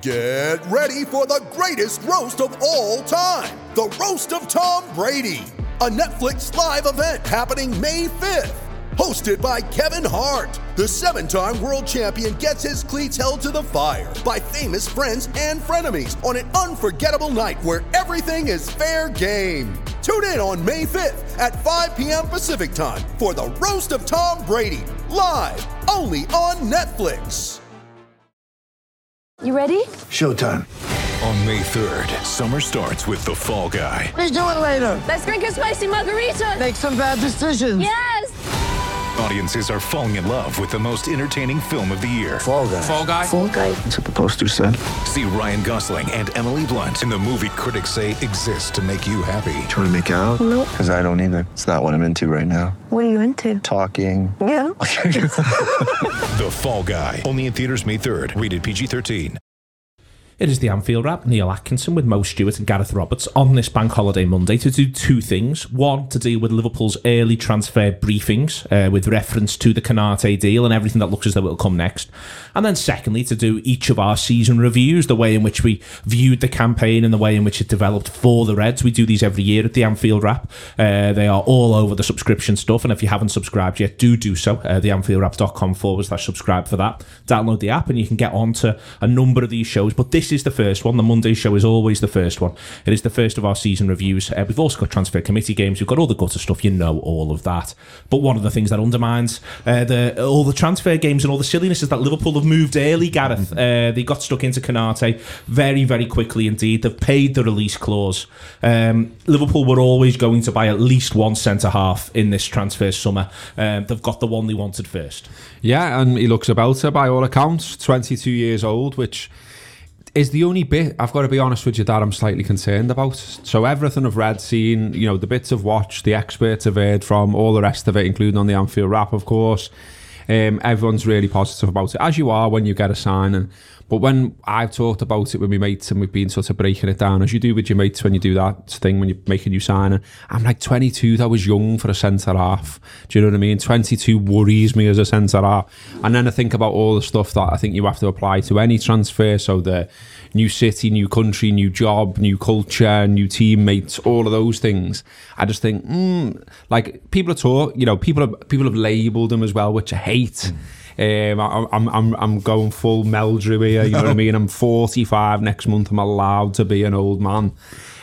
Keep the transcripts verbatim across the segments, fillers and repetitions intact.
Get ready for the greatest roast of all time, the Roast of Tom Brady, a Netflix live event happening May fifth. Hosted by Kevin Hart, the seven-time world champion gets his cleats held to the fire by famous friends and frenemies on an unforgettable night where everything is fair game. Tune in on May fifth at five p.m. Pacific time for the Roast of Tom Brady, live only on Netflix. You ready? Showtime. On May third, summer starts with The Fall Guy. Let's do it later. Let's drink a spicy margarita. Make some bad decisions. Yes. Audiences are falling in love with the most entertaining film of the year. Fall Guy. Fall Guy. Fall Guy. That's what the poster said. See Ryan Gosling and Emily Blunt in the movie critics say exists to make you happy. Trying to make it out? Nope. Because I don't either. It's not what I'm into right now. What are you into? Talking. Yeah. The Fall Guy. Only in theaters May third. Rated P G thirteen. It is the Anfield Wrap, Neil Atkinson with Mo Stewart and Gareth Roberts on this Bank Holiday Monday to do two things. One, to deal with Liverpool's early transfer briefings uh, with reference to the Konate deal and everything that looks as though it'll come next. And then secondly, to do each of our season reviews, the way in which we viewed the campaign and the way in which it developed for the Reds. We do these every year at the Anfield Wrap. Uh, they are all over the subscription stuff, and if you haven't subscribed yet, do do so. Uh, theanfieldwrap.com forward slash subscribe for that. Download the app and you can get on to a number of these shows, but this is the first one. The Monday show is always the first one. It is the first of our season reviews. Uh, we've also got transfer committee games. We've got all the gutter stuff. You know all of that. But one of the things that undermines uh, the all the transfer games and all the silliness is that Liverpool have moved early, Gareth. Uh, they got stuck into Konate very, very quickly indeed. They've paid the release clause. Um, Liverpool were always going to buy at least one centre-half in this transfer summer. Um, they've got the one they wanted first. Yeah, and he looks about to by all accounts. twenty-two years old, which is the only bit, I've got to be honest with you, that I'm slightly concerned about. So everything I've read, seen, you know, the bits I've watched, the experts I've heard from, all the rest of it, including on the Anfield Wrap, of course, um, everyone's really positive about it, as you are when you get a signing. But when I've talked about it with my mates and we've been sort of breaking it down, as you do with your mates when you do that thing, when you make a new signing, I'm like, twenty-two, that was young for a centre-half. Do you know what I mean? twenty-two worries me as a centre-half. And then I think about all the stuff that I think you have to apply to any transfer. So the new city, new country, new job, new culture, new teammates, all of those things. I just think, mm, like, people are taught, you know, people have, people have labelled them as well, which I hate. Mm. Um, I, I'm I'm I'm going full Meldrew here. You know what I mean? I'm forty-five next month. I'm allowed to be an old man.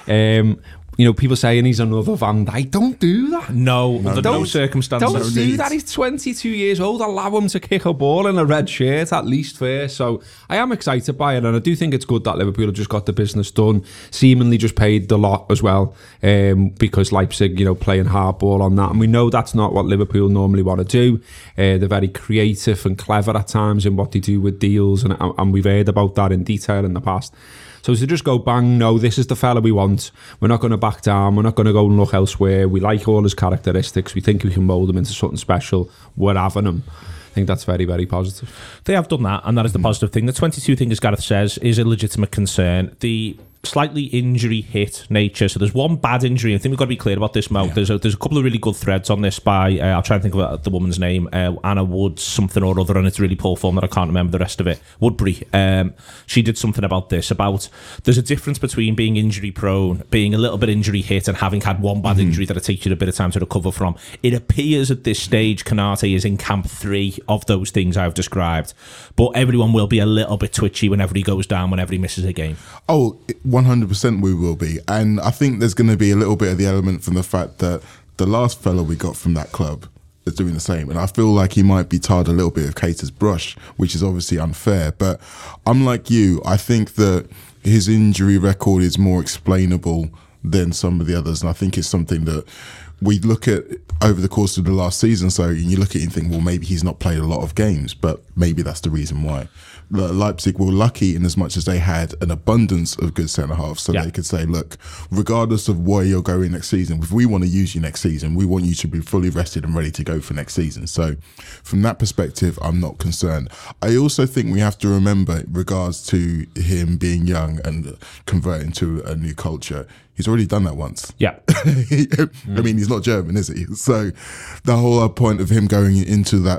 Um, you know, people saying he's another Van Dijk. Don't do that. No, no under no circumstances. Don't do that. He's twenty-two years old. Allow him to kick a ball in a red shirt at least first. So I am excited by it, and I do think it's good that Liverpool have just got the business done. Seemingly just paid the lot as well, um, because Leipzig, you know, playing hardball on that, and we know that's not what Liverpool normally want to do. Uh, they're very creative and clever at times in what they do with deals, and and we've heard about that in detail in the past. So to just go bang, no, this is the fella we want. We're not going to back down. We're not going to go and look elsewhere. We like all his characteristics. We think we can mould him into something special. We're having him. I think that's very, very positive. They have done that, and that is the positive thing. The twenty-two thing, as Gareth says, is a legitimate concern. The slightly injury hit nature. So there's one bad injury. I think we've got to be clear about this, Mo. Yeah. There's a, there's a couple of really good threads on this by, uh, I'll try and think of the woman's name, uh, Anna Wood something or other, and it's really poor form that I can't remember the rest of it. Woodbury. Um, she did something about this, about there's a difference between being injury prone, being a little bit injury hit, and having had one bad mm-hmm. injury that it takes you a bit of time to recover from. It appears at this stage Konate is in camp three of those things I've described, but everyone will be a little bit twitchy whenever he goes down, whenever he misses a game. Oh, one hundred percent we will be. And I think there's going to be a little bit of the element from the fact that the last fellow we got from that club is doing the same. And I feel like he might be tarred a little bit of Keita's brush, which is obviously unfair. But I'm like you, I think that his injury record is more explainable than some of the others. And I think it's something that we look at over the course of the last season. So you look at it and think, well, maybe he's not played a lot of games, but maybe that's the reason why. Leipzig were lucky in as much as they had an abundance of good centre-halves, so yeah. they could say, look, regardless of where you're going next season, if we want to use you next season, we want you to be fully rested and ready to go for next season. So from that perspective, I'm not concerned. I also think we have to remember, in regards to him being young and converting to a new culture, he's already done that once. Yeah. I mean, he's not German, is he? So the whole point of him going into that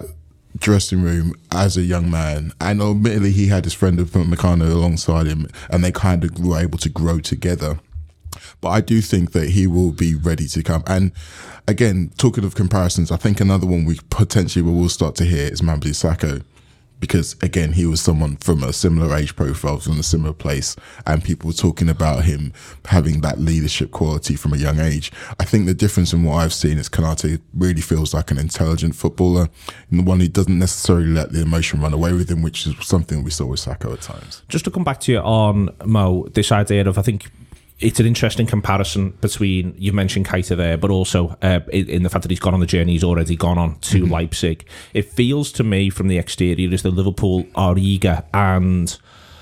dressing room as a young man, and admittedly he had his friend Upamecano alongside him, and they kind of were able to grow together. But I do think that he will be ready to come. And again, talking of comparisons, I think another one we potentially will start to hear is Mamadi Sakho, because again, he was someone from a similar age profile, from a similar place, and people were talking about him having that leadership quality from a young age. I think the difference in what I've seen is Konate really feels like an intelligent footballer, and the one who doesn't necessarily let the emotion run away with him, which is something we saw with Sakho at times. Just to come back to you on, Mo, this idea of, I think, it's an interesting comparison between, you mentioned Keita there, but also uh, in, in the fact that he's gone on the journey, he's already gone on to mm-hmm. Leipzig. It feels to me from the exterior as though Liverpool are eager and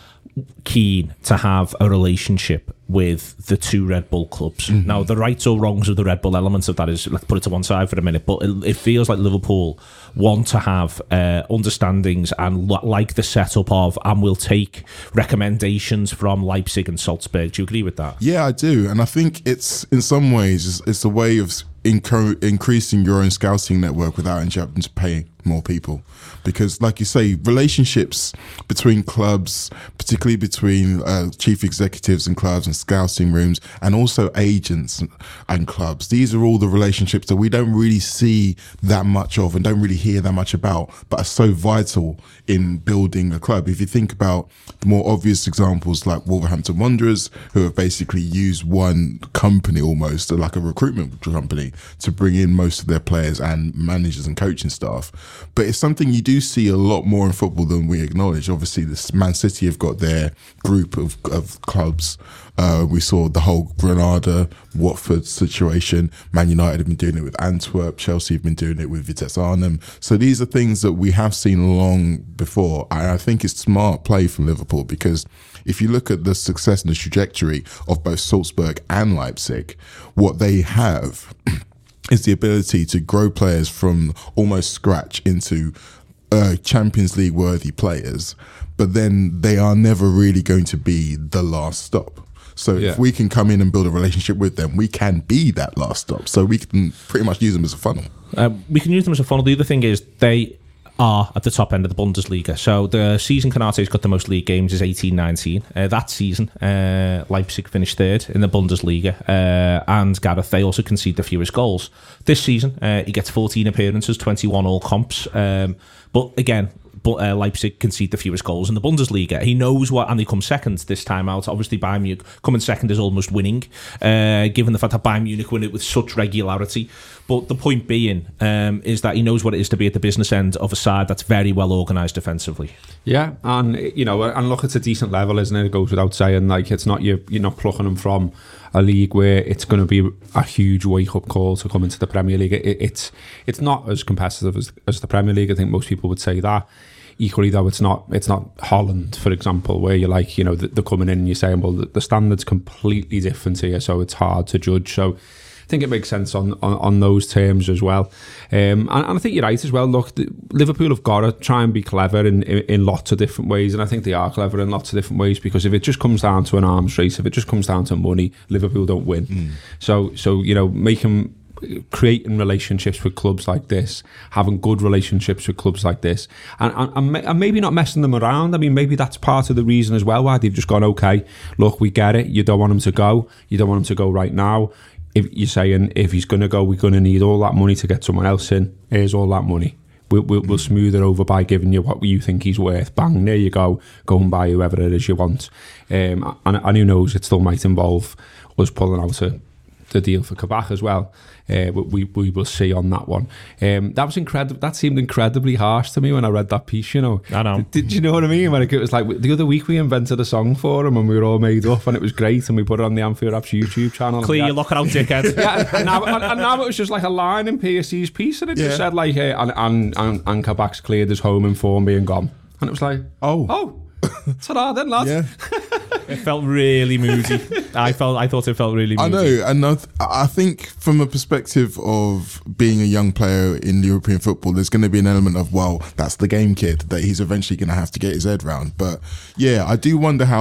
keen to have a relationship with the two Red Bull clubs. Mm-hmm. Now, the rights or wrongs of the Red Bull elements of that is, let's put it to one side for a minute, but it, it feels like Liverpool want to have uh, understandings and l- like the setup of, and will take recommendations from Leipzig and Salzburg. Do you agree with that? Yeah, I do. And I think it's, in some ways, it's, it's a way of inco- increasing your own scouting network without having to pay more people. Because, like you say, relationships between clubs, particularly between uh, chief executives and clubs and scouting rooms, and also agents and clubs, these are all the relationships that we don't really see that much of and don't really hear that much about, but are so vital in building a club. If you think about the more obvious examples like Wolverhampton Wanderers, who have basically used one company almost, like a recruitment company, to bring in most of their players and managers and coaching staff. But it's something you do see a lot more in football than we acknowledge. Obviously, this Man City have got their group of, of clubs. Uh, we saw the whole Granada, Watford situation. Man United have been doing it with Antwerp. Chelsea have been doing it with Vitesse Arnhem. So these are things that we have seen long before. And I think it's smart play from Liverpool, because if you look at the success and the trajectory of both Salzburg and Leipzig, what they have is the ability to grow players from almost scratch into uh, Champions League worthy players, but then they are never really going to be the last stop. So yeah. if we can come in and build a relationship with them, we can be that last stop. So we can pretty much use them as a funnel. Uh, we can use them as a funnel. The other thing is they are at the top end of the Bundesliga. So the season Konate's got the most league games is eighteen nineteen. Uh, that season, uh, Leipzig finished third in the Bundesliga. Uh, and Gareth, they also concede the fewest goals. This season, uh, he gets fourteen appearances, twenty-one all comps. Um, but again, but uh, Leipzig concede the fewest goals in the Bundesliga. He knows what, and they come second this time out. Obviously, Bayern Munich coming second is almost winning, uh, given the fact that Bayern Munich win it with such regularity. But the point being um, is that he knows what it is to be at the business end of a side that's very well organised defensively. Yeah, and you know, and look, it's a decent level, isn't it? It goes without saying. Like, it's not you, you're not plucking them from a league where it's going to be a huge wake-up call to come into the Premier League. It, it's it's not as competitive as, as the Premier League. I think most people would say that. Equally, though, it's not it's not Holland, for example, where you're like, you know, they're coming in and you're saying, well, the, the standard's completely different here, so it's hard to judge. So I think it makes sense on, on, on those terms as well. Um, and, and I think you're right as well. Look, the, Liverpool have got to try and be clever in, in, in lots of different ways, and I think they are clever in lots of different ways, because if it just comes down to an arms race, if it just comes down to money, Liverpool don't win. Mm. So, so you know, make them... creating relationships with clubs like this, having good relationships with clubs like this, and, and, and maybe not messing them around. I mean, maybe that's part of the reason as well why they've just gone, okay, look, we get it, you don't want him to go, you don't want him to go right now. If you're saying, if he's going to go, we're going to need all that money to get someone else in, here's all that money. We'll, we'll, we'll smooth it over by giving you what you think he's worth. Bang, there you go. Go and buy whoever it is you want. Um, and, and who knows, it still might involve us pulling out a the deal for Kabak as well. Uh, we we will see on that one. Um, that was incredible. That seemed incredibly harsh to me when I read that piece. You know, I know. Did, did you know what I mean? When it was like the other week we invented a song for him and we were all made up and it was great and we put it on the Anfield Apps YouTube channel. Clear your look out, dickhead. Yeah, and now, and, and now it was just like a line in P S C's piece and it just yeah. said like, uh, and and and, and Kabak's cleared his home, informed me and gone. And it was like, oh, oh, ta-da then, lad. Yeah. It felt really moody. I felt. I thought it felt really moody. I know, and I, th- I think from a perspective of being a young player in European football, there's going to be an element of, well, that's the game, kid, that he's eventually going to have to get his head round. But yeah, I do wonder how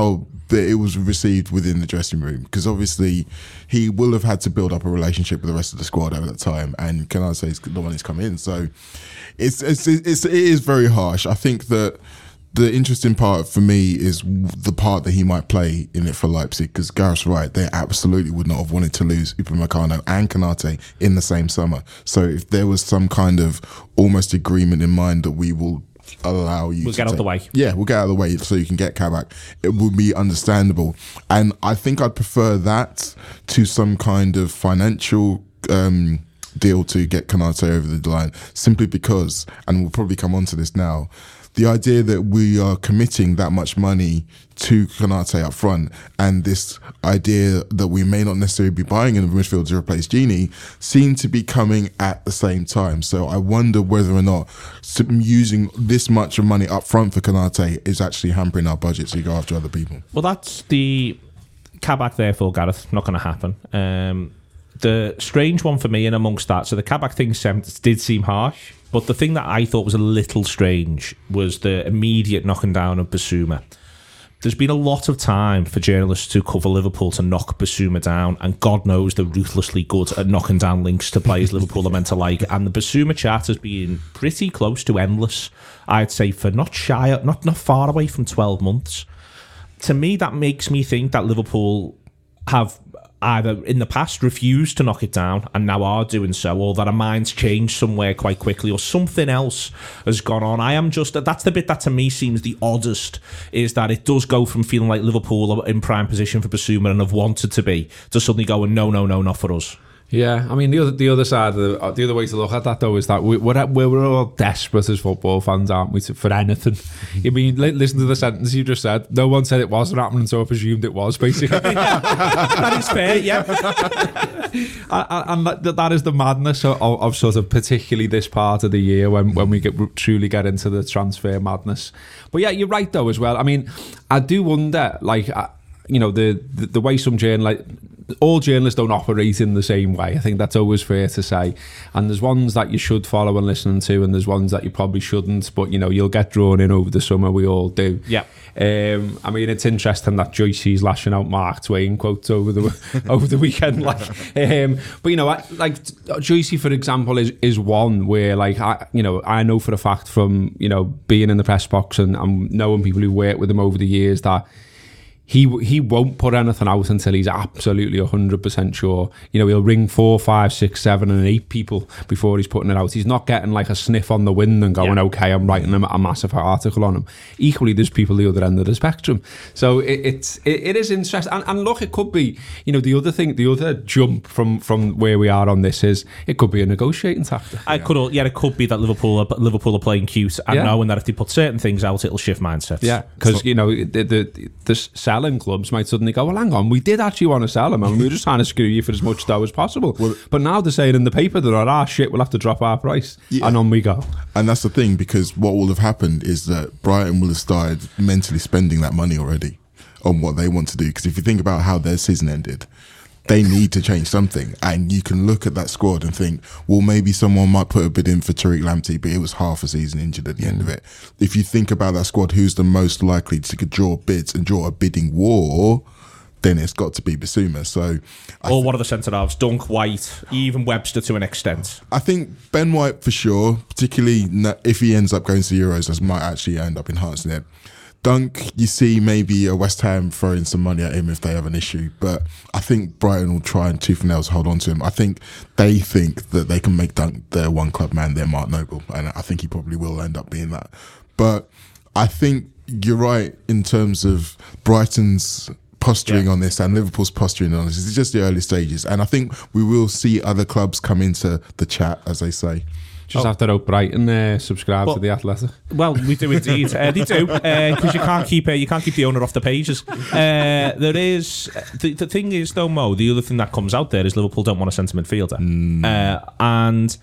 that it was received within the dressing room, because obviously he will have had to build up a relationship with the rest of the squad over that time, and Canate is the one who's come in, so it's it's, it's it is very harsh. I think that the interesting part for me is the part that he might play in it for Leipzig, because Gareth's right, they absolutely would not have wanted to lose Upamecano and Canate in the same summer. So if there was some kind of almost agreement in mind that we will allow you we'll to get out take, of the way. Yeah, we'll get out of the way so you can get Kabak, it would be understandable. And I think I'd prefer that to some kind of financial um, deal to get Canate over the line, simply because, and we'll probably come on to this now, the idea that we are committing that much money to Canate up front, and this idea that we may not necessarily be buying in the midfield to replace Gini, seem to be coming at the same time. So I wonder whether or not using this much of money up front for Canate is actually hampering our budget so you go after other people. Well, that's the Kabak there for Gareth. Not going to happen. Um, the strange one for me in amongst that, so the Kabak thing did seem harsh, but the thing that I thought was a little strange was the immediate knocking down of Bissouma. There's been a lot of time for journalists to cover Liverpool to knock Bissouma down, and God knows they're ruthlessly good at knocking down links to players Liverpool are meant to like, and the Bissouma chat has been pretty close to endless, I'd say, for not shy, not, not far away from twelve months. To me, that makes me think that Liverpool have either in the past refused to knock it down and now are doing so, or that a mind's changed somewhere quite quickly, or something else has gone on. I am just, that's the bit that to me seems the oddest, is that it does go from feeling like Liverpool are in prime position for Bissouma and have wanted to be, to suddenly going, no, no, no, not for us. Yeah, I mean, the other the other side, of the, the other way to look at that, though, is that we, we're, we're all desperate as football fans, aren't we, to, for anything. I mean, listen to the sentence you just said. No one said it wasn't happening, so I presumed it was, basically. That is fair, yeah. and and that, that is the madness of, of sort of particularly this part of the year when, when we get truly get into the transfer madness. But yeah, you're right, though, as well. I mean, I do wonder, like, you know, the, the, the way some journalists... all journalists don't operate in the same way. I think that's always fair to say. And there's ones that you should follow and listen to, and there's ones that you probably shouldn't. But, you know, you'll get drawn in over the summer. We all do. Yeah. Um, I mean, it's interesting that Joycey's lashing out Mark Twain quotes over the over the weekend. Like, um, but, you know, I, like Joycey, for example, is is one where, like, I, you know, I know for a fact from, you know, being in the press box and, and knowing people who worked with him over the years that He he won't put anything out until he's absolutely one hundred percent sure. You know, he'll ring four, five, six, seven and eight people before he's putting it out. He's not getting like a sniff on the wind and going, yeah. okay, I'm writing a, a massive article on him. Equally, there's people the other end of the spectrum. So it, it's, it, it is interesting. And, and look, it could be, you know, the other thing, the other jump from, from where we are on this is it could be a negotiating tactic. I yeah. could, yeah, it could be that Liverpool are, Liverpool are playing cute and yeah. knowing that if they put certain things out, it'll shift mindsets. Yeah, because, so, you know, the, the, the selling clubs might suddenly go, well, hang on, we did actually want to sell him and we were just trying to screw you for as much dough as possible. Well, but now they're saying in the paper that, ah, shit, we'll have to drop our price. Yeah. And on we go. And that's the thing, because what will have happened is that Brighton will have started mentally spending that money already on what they want to do. Because if you think about how their season ended, they need to change something. And you can look at that squad and think, well, maybe someone might put a bid in for Tariq Lamptey, but it was half a season injured at the end of it. If you think about that squad, who's the most likely to draw bids and draw a bidding war, then it's got to be Bissouma. So, or th- one of the centre-halves, Dunk, White, even Webster to an extent. I think Ben White for sure, particularly if he ends up going to the Euros, that might actually end up enhancing it. Dunk, you see maybe a West Ham throwing some money at him if they have an issue, but I think Brighton will try and tooth and nails hold on to him. I think they think that they can make Dunk their one club man, their Mark Noble, and I think he probably will end up being that. But I think you're right in terms of Brighton's posturing yeah. on this and Liverpool's posturing on this. It's just the early stages, and I think we will see other clubs come into the chat, as they say. Just oh. have to hope Brighton uh, subscribe well, to the Athletic. Well, we do indeed. uh, they do, because uh, you can't keep uh, you can't keep the owner off the pages. Uh, there is the, the thing is though, Mo. The other thing that comes out there is Liverpool don't want a centre midfielder, mm. uh, and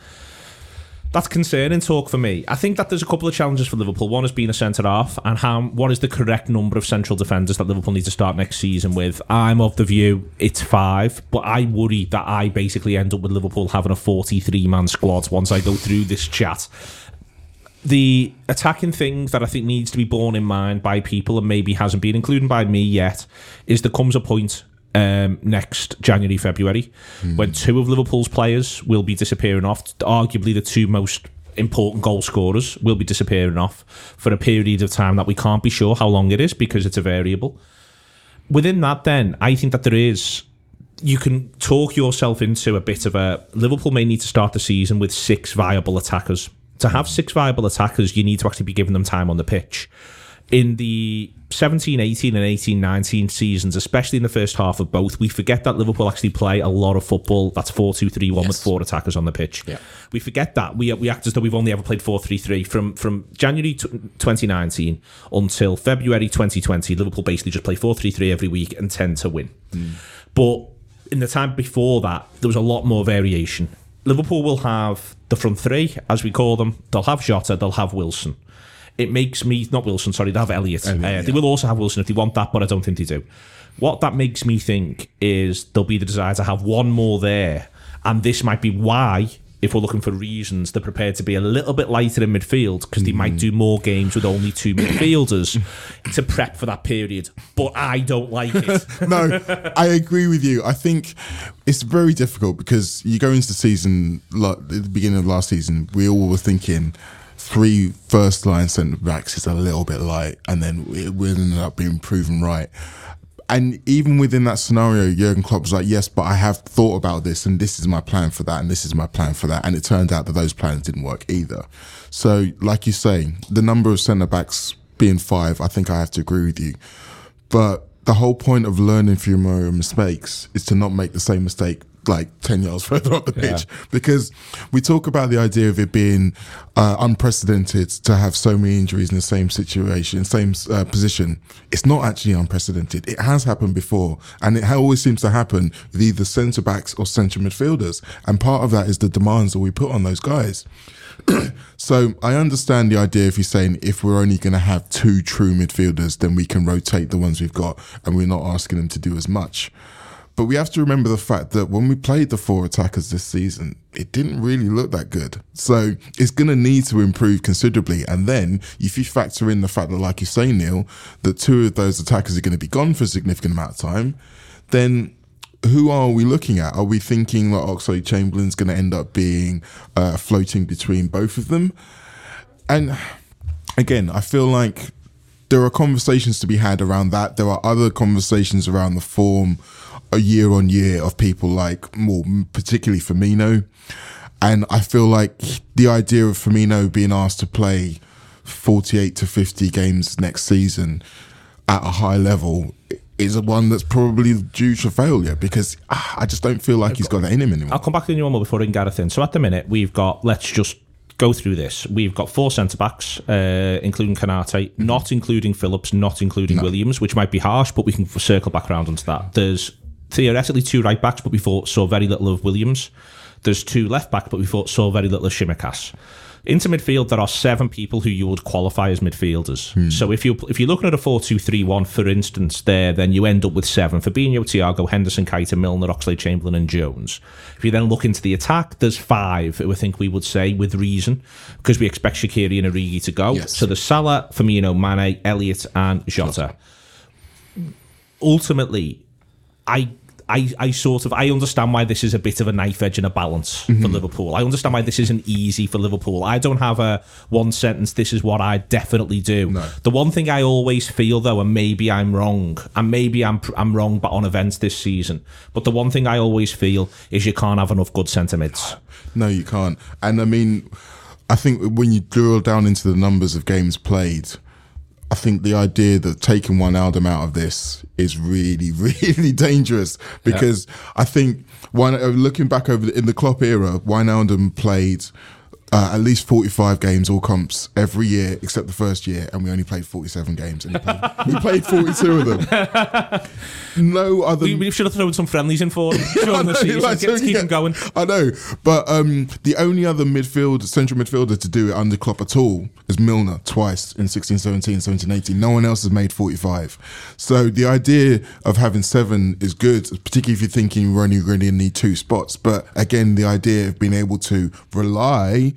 that's concerning talk for me. I think that there's a couple of challenges for Liverpool. One is being a centre half, and how what is the correct number of central defenders that Liverpool needs to start next season with. I'm of the view it's five, but I worry that I basically end up with Liverpool having a forty-three man squad once I go through this chat. the attacking thing that I think needs to be borne in mind by people and maybe hasn't been, including by me yet, is there comes a point um, next January, February, mm. when two of Liverpool's players will be disappearing off, arguably the two most important goal scorers will be disappearing off for a period of time that we can't be sure how long it is because it's a variable. Within that then, I think that there is, you can talk yourself into a bit of a, Liverpool may need to start the season with six viable attackers. To have six viable attackers, you need to actually be giving them time on the pitch. In the seventeen eighteen and eighteen nineteen seasons, especially in the first half of both, we forget that Liverpool actually play a lot of football that's four two three one yes. with four attackers on the pitch. Yeah. We forget that. We we act as though we've only ever played four three three. From from January twenty nineteen until February twenty twenty, Liverpool basically just play four three three every week and tend to win. Mm. But in the time before that, there was a lot more variation. Liverpool will have the front three, as we call them. They'll have Jota, they'll have Wilson. It makes me, not Wilson, sorry, they have Elliott. Elliott uh, yeah. They will also have Wilson if they want that, but I don't think they do. What that makes me think is there'll be the desire to have one more there, and this might be why, if we're looking for reasons, they're prepared to be a little bit lighter in midfield, because they mm. might do more games with only two midfielders to prep for that period. But I don't like it. No, I agree with you. I think it's very difficult because you go into the season, like at the beginning of last season, we all were thinking three first line centre backs is a little bit light, and then it will end up being proven right. And even within that scenario, Jurgen Klopp was like, yes, but I have thought about this, and this is my plan for that, and this is my plan for that. And it turned out that those plans didn't work either. So, like you say, the number of centre backs being five, I think I have to agree with you. But the whole point of learning from your mistakes is to not make the same mistake like ten yards further up the pitch, yeah. because we talk about the idea of it being uh, unprecedented to have so many injuries in the same situation, same uh, position. It's not actually unprecedented. It has happened before, and it always seems to happen with either centre backs or central midfielders, and part of that is the demands that we put on those guys. So I understand the idea if you're saying if we're only going to have two true midfielders, then we can rotate the ones we've got and we're not asking them to do as much. But we have to remember the fact that when we played the four attackers this season, it didn't really look that good. So it's going to need to improve considerably. And then if you factor in the fact that, like you say, Neil, that two of those attackers are going to be gone for a significant amount of time, then who are we looking at? Are we thinking that Oxlade-Chamberlain's going to end up being uh, floating between both of them? And again, I feel like there are conversations to be had around that. There are other conversations around the form a year on year of people like, more particularly Firmino. And I feel like the idea of Firmino being asked to play forty-eight to fifty games next season at a high level is one that's probably due to failure, because ah, I just don't feel like he's got that in him anymore. I'll come back to you one more before I can Gareth in. So at the minute, we've got, let's just go through this. We've got four centre-backs, uh, including Konate, mm-hmm. not including Phillips, not including no. Williams, which might be harsh, but we can circle back around onto that. There's theoretically two right-backs, but we thought saw very little of Williams. There's two left-backs, but we thought saw very little of Tsimikas. Into midfield, there are seven people who you would qualify as midfielders. Hmm. So if you if you're looking at a four two three one, for instance, there, then you end up with seven: Fabinho, Thiago, Henderson, Keita, Milner, Oxlade-Chamberlain, and Jones. If you then look into the attack, there's five who I think we would say with reason, because we expect Shaqiri and Origi to go. Yes. So there's Salah, Firmino, Mane, Elliott, and Jota. Ultimately, I. I, I sort of I understand why this is a bit of a knife edge and a balance mm-hmm. for Liverpool. I understand why this isn't easy for Liverpool. I don't have a one sentence, this is what I definitely do. No. The one thing I always feel, though, and maybe I'm wrong, and maybe I'm I'm wrong but on events this season, but the one thing I always feel is you can't have enough good centre mids. No, you can't. And I mean, I think when you drill down into the numbers of games played, I think the idea that taking Wijnaldum out of this is really, really dangerous, because yeah. I think when, looking back over the, in the Klopp era, Wijnaldum played uh, at least forty-five games, all comps, every year except the first year, and we only played forty-seven games. And played, we played forty-two of them. No other. We, we should have thrown some friendlies in for him during the season. Like, to keep him going. I know, but um, the only other midfield, central midfielder to do it under Klopp at all is Milner, twice in sixteen seventeen, seventeen eighteen. No one else has made forty-five. So the idea of having seven is good, particularly if you're thinking we're only going to need two spots. But again, the idea of being able to rely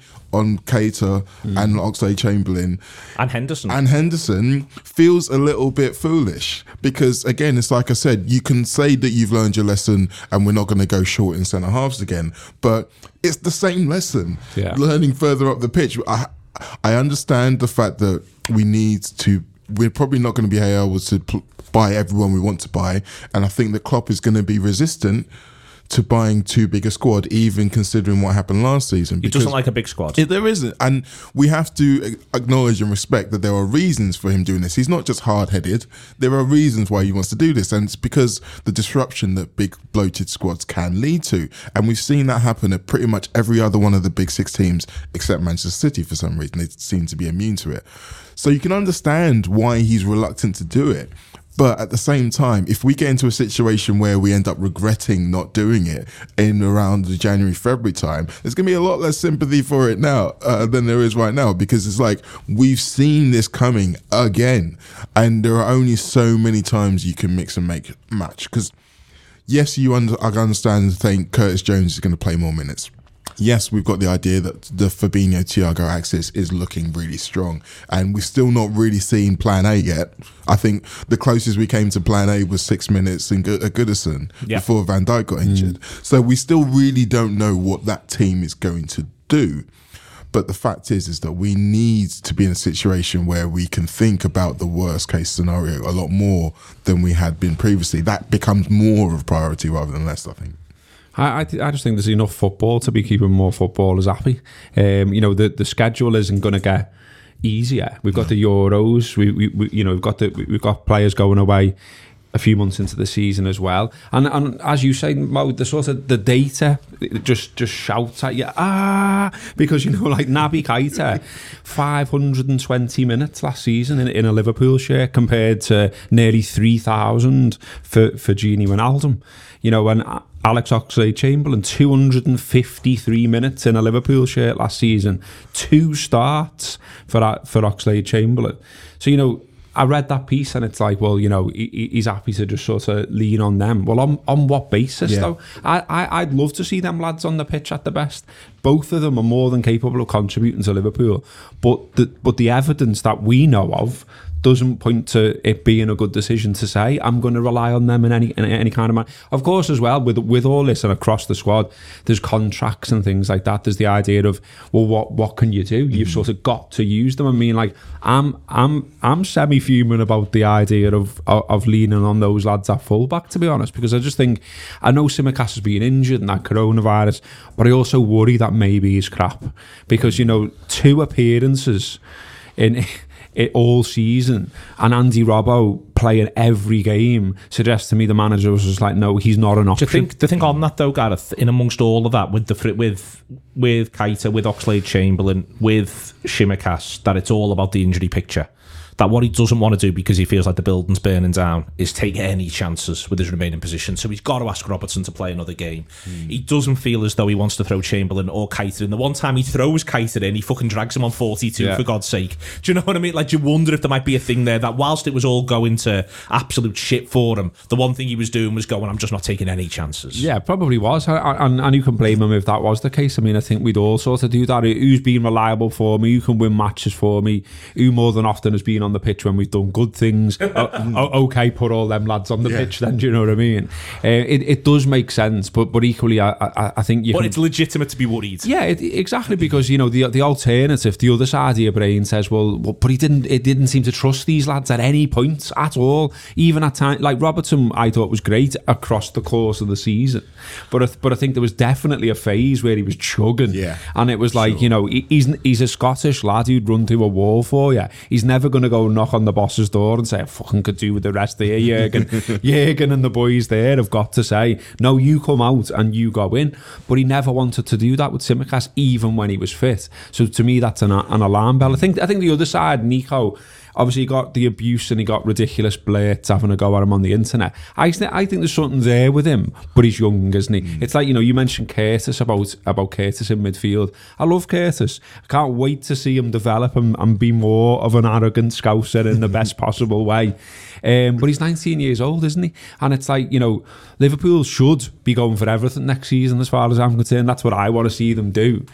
on Keita mm. and Oxlade-Chamberlain and Henderson and Henderson feels a little bit foolish because again, it's like I said, you can say that you've learned your lesson and we're not going to go short in centre halves again, but it's the same lesson. Yeah. Learning further up the pitch. I I understand the fact that we need to. We're probably not going to be able to pl- buy everyone we want to buy, and I think that Klopp is going to be resistant to buying too big a squad, even considering what happened last season. He doesn't like a big squad. It, there isn't. And we have to acknowledge and respect that there are reasons for him doing this. He's not just hard-headed. There are reasons why he wants to do this. And it's because the disruption that big bloated squads can lead to. And we've seen that happen at pretty much every other one of the big six teams, except Manchester City for some reason. They seem to be immune to it. So you can understand why he's reluctant to do it. But at the same time, if we get into a situation where we end up regretting not doing it in around the January, February time, there's going to be a lot less sympathy for it now uh, than there is right now, because it's like we've seen this coming again. And there are only so many times you can mix and make match. Because yes, you under, I understand and think Curtis Jones is going to play more minutes. Yes, we've got the idea that the Fabinho-Thiago axis is looking really strong, and we're still not really seeing plan A yet. I think the closest we came to plan A was six minutes in Good- Goodison yeah. before Van Dijk got injured. Mm. So we still really don't know what that team is going to do. But the fact is, is that we need to be in a situation where we can think about the worst case scenario a lot more than we had been previously. That becomes more of a priority rather than less, I think. I I, th- I just think there's enough football to be keeping more footballers happy. Um, you know, the, the schedule isn't going to get easier. We've got the Euros. We, we, we you know we've got the we've got players going away a few months into the season as well. And and as you say, Mo, the sort of the data just just shouts at you, ah, because you know, like Naby Keita, five hundred twenty minutes last season in, in a Liverpool shirt compared to nearly three thousand for for Gini Wijnaldum. You know, and Alex Oxlade-Chamberlain, two hundred fifty-three minutes in a Liverpool shirt last season, two starts for for Oxlade-Chamberlain. So, you know, I read that piece and it's like, well, you know, he, he's happy to just sort of lean on them. Well, on, on what basis, yeah. though? I, I, I'd love to see them lads on the pitch at the best. Both of them are more than capable of contributing to Liverpool. But the, but the evidence that we know of doesn't point to it being a good decision to say I'm going to rely on them in any in any kind of manner. Of course, as well, with with all this and across the squad, there's contracts and things like that. There's the idea of, well, what what can you do? You've mm-hmm. sort of got to use them. I mean, like I'm I'm I'm semi fuming about the idea of, of of leaning on those lads at fullback, to be honest, because I just think I know Tsimikas has been injured and that coronavirus, but I also worry that maybe he's crap because, you know, two appearances in. It all season, and Andy Robbo playing every game suggests to me the manager was just like, no, he's not an option. Do you think, do you think on that though, Gareth, in amongst all of that, with the with with Keita, with Oxlade-Chamberlain, with Tsimikas, that it's all about the injury picture? That what he doesn't want to do, because he feels like the building's burning down, is take any chances with his remaining position. So he's got to ask Robertson to play another game. Mm. He doesn't feel as though he wants to throw Chamberlain or Keita in. The one time he throws Keita in, he fucking drags him on forty-two, yeah. for God's sake. Do you know what I mean? Like, do you wonder if there might be a thing there that whilst it was all going to absolute shit for him, the one thing he was doing was going, I'm just not taking any chances. Yeah, probably was. And, and you can blame him if that was the case. I mean, I think we'd all sort of do that. Who's been reliable for me? Who can win matches for me? Who more than often has been on the pitch when we've done good things? oh, okay, put all them lads on the yeah. pitch then, do you know what I mean? Uh, it, it does make sense, but but equally I, I, I think you but can, it's legitimate to be worried. Yeah, it, exactly, because, you know, the the alternative, the other side of your brain says, well, well but he didn't it didn't seem to trust these lads at any point at all, even at time. Like Robertson, I thought was great across the course of the season, but I, but I think there was definitely a phase where he was chugging, yeah, and it was like, sure. you know, he, he's he's a Scottish lad who'd run through a wall for you. He's never going to go knock on the boss's door and say, I fucking could do with the rest here, Jürgen. Jürgen and the boys there have got to say, no, you come out and you go in. But he never wanted to do that with Tsimikas, even when he was fit. So to me, that's an, an alarm bell. I think I think the other side, Nico, obviously he got the abuse and he got ridiculous blurts having a go at him on the internet. I, th- I think there's something there with him, but he's young, isn't he? Mm. It's like, you know, you mentioned Curtis, about about Curtis in midfield. I love Curtis. I can't wait to see him develop and, and be more of an arrogant scouser in the best possible way. Um, but he's nineteen years old, isn't he? And it's like, you know, Liverpool should be going for everything next season as far as I'm concerned. That's what I want to see them do.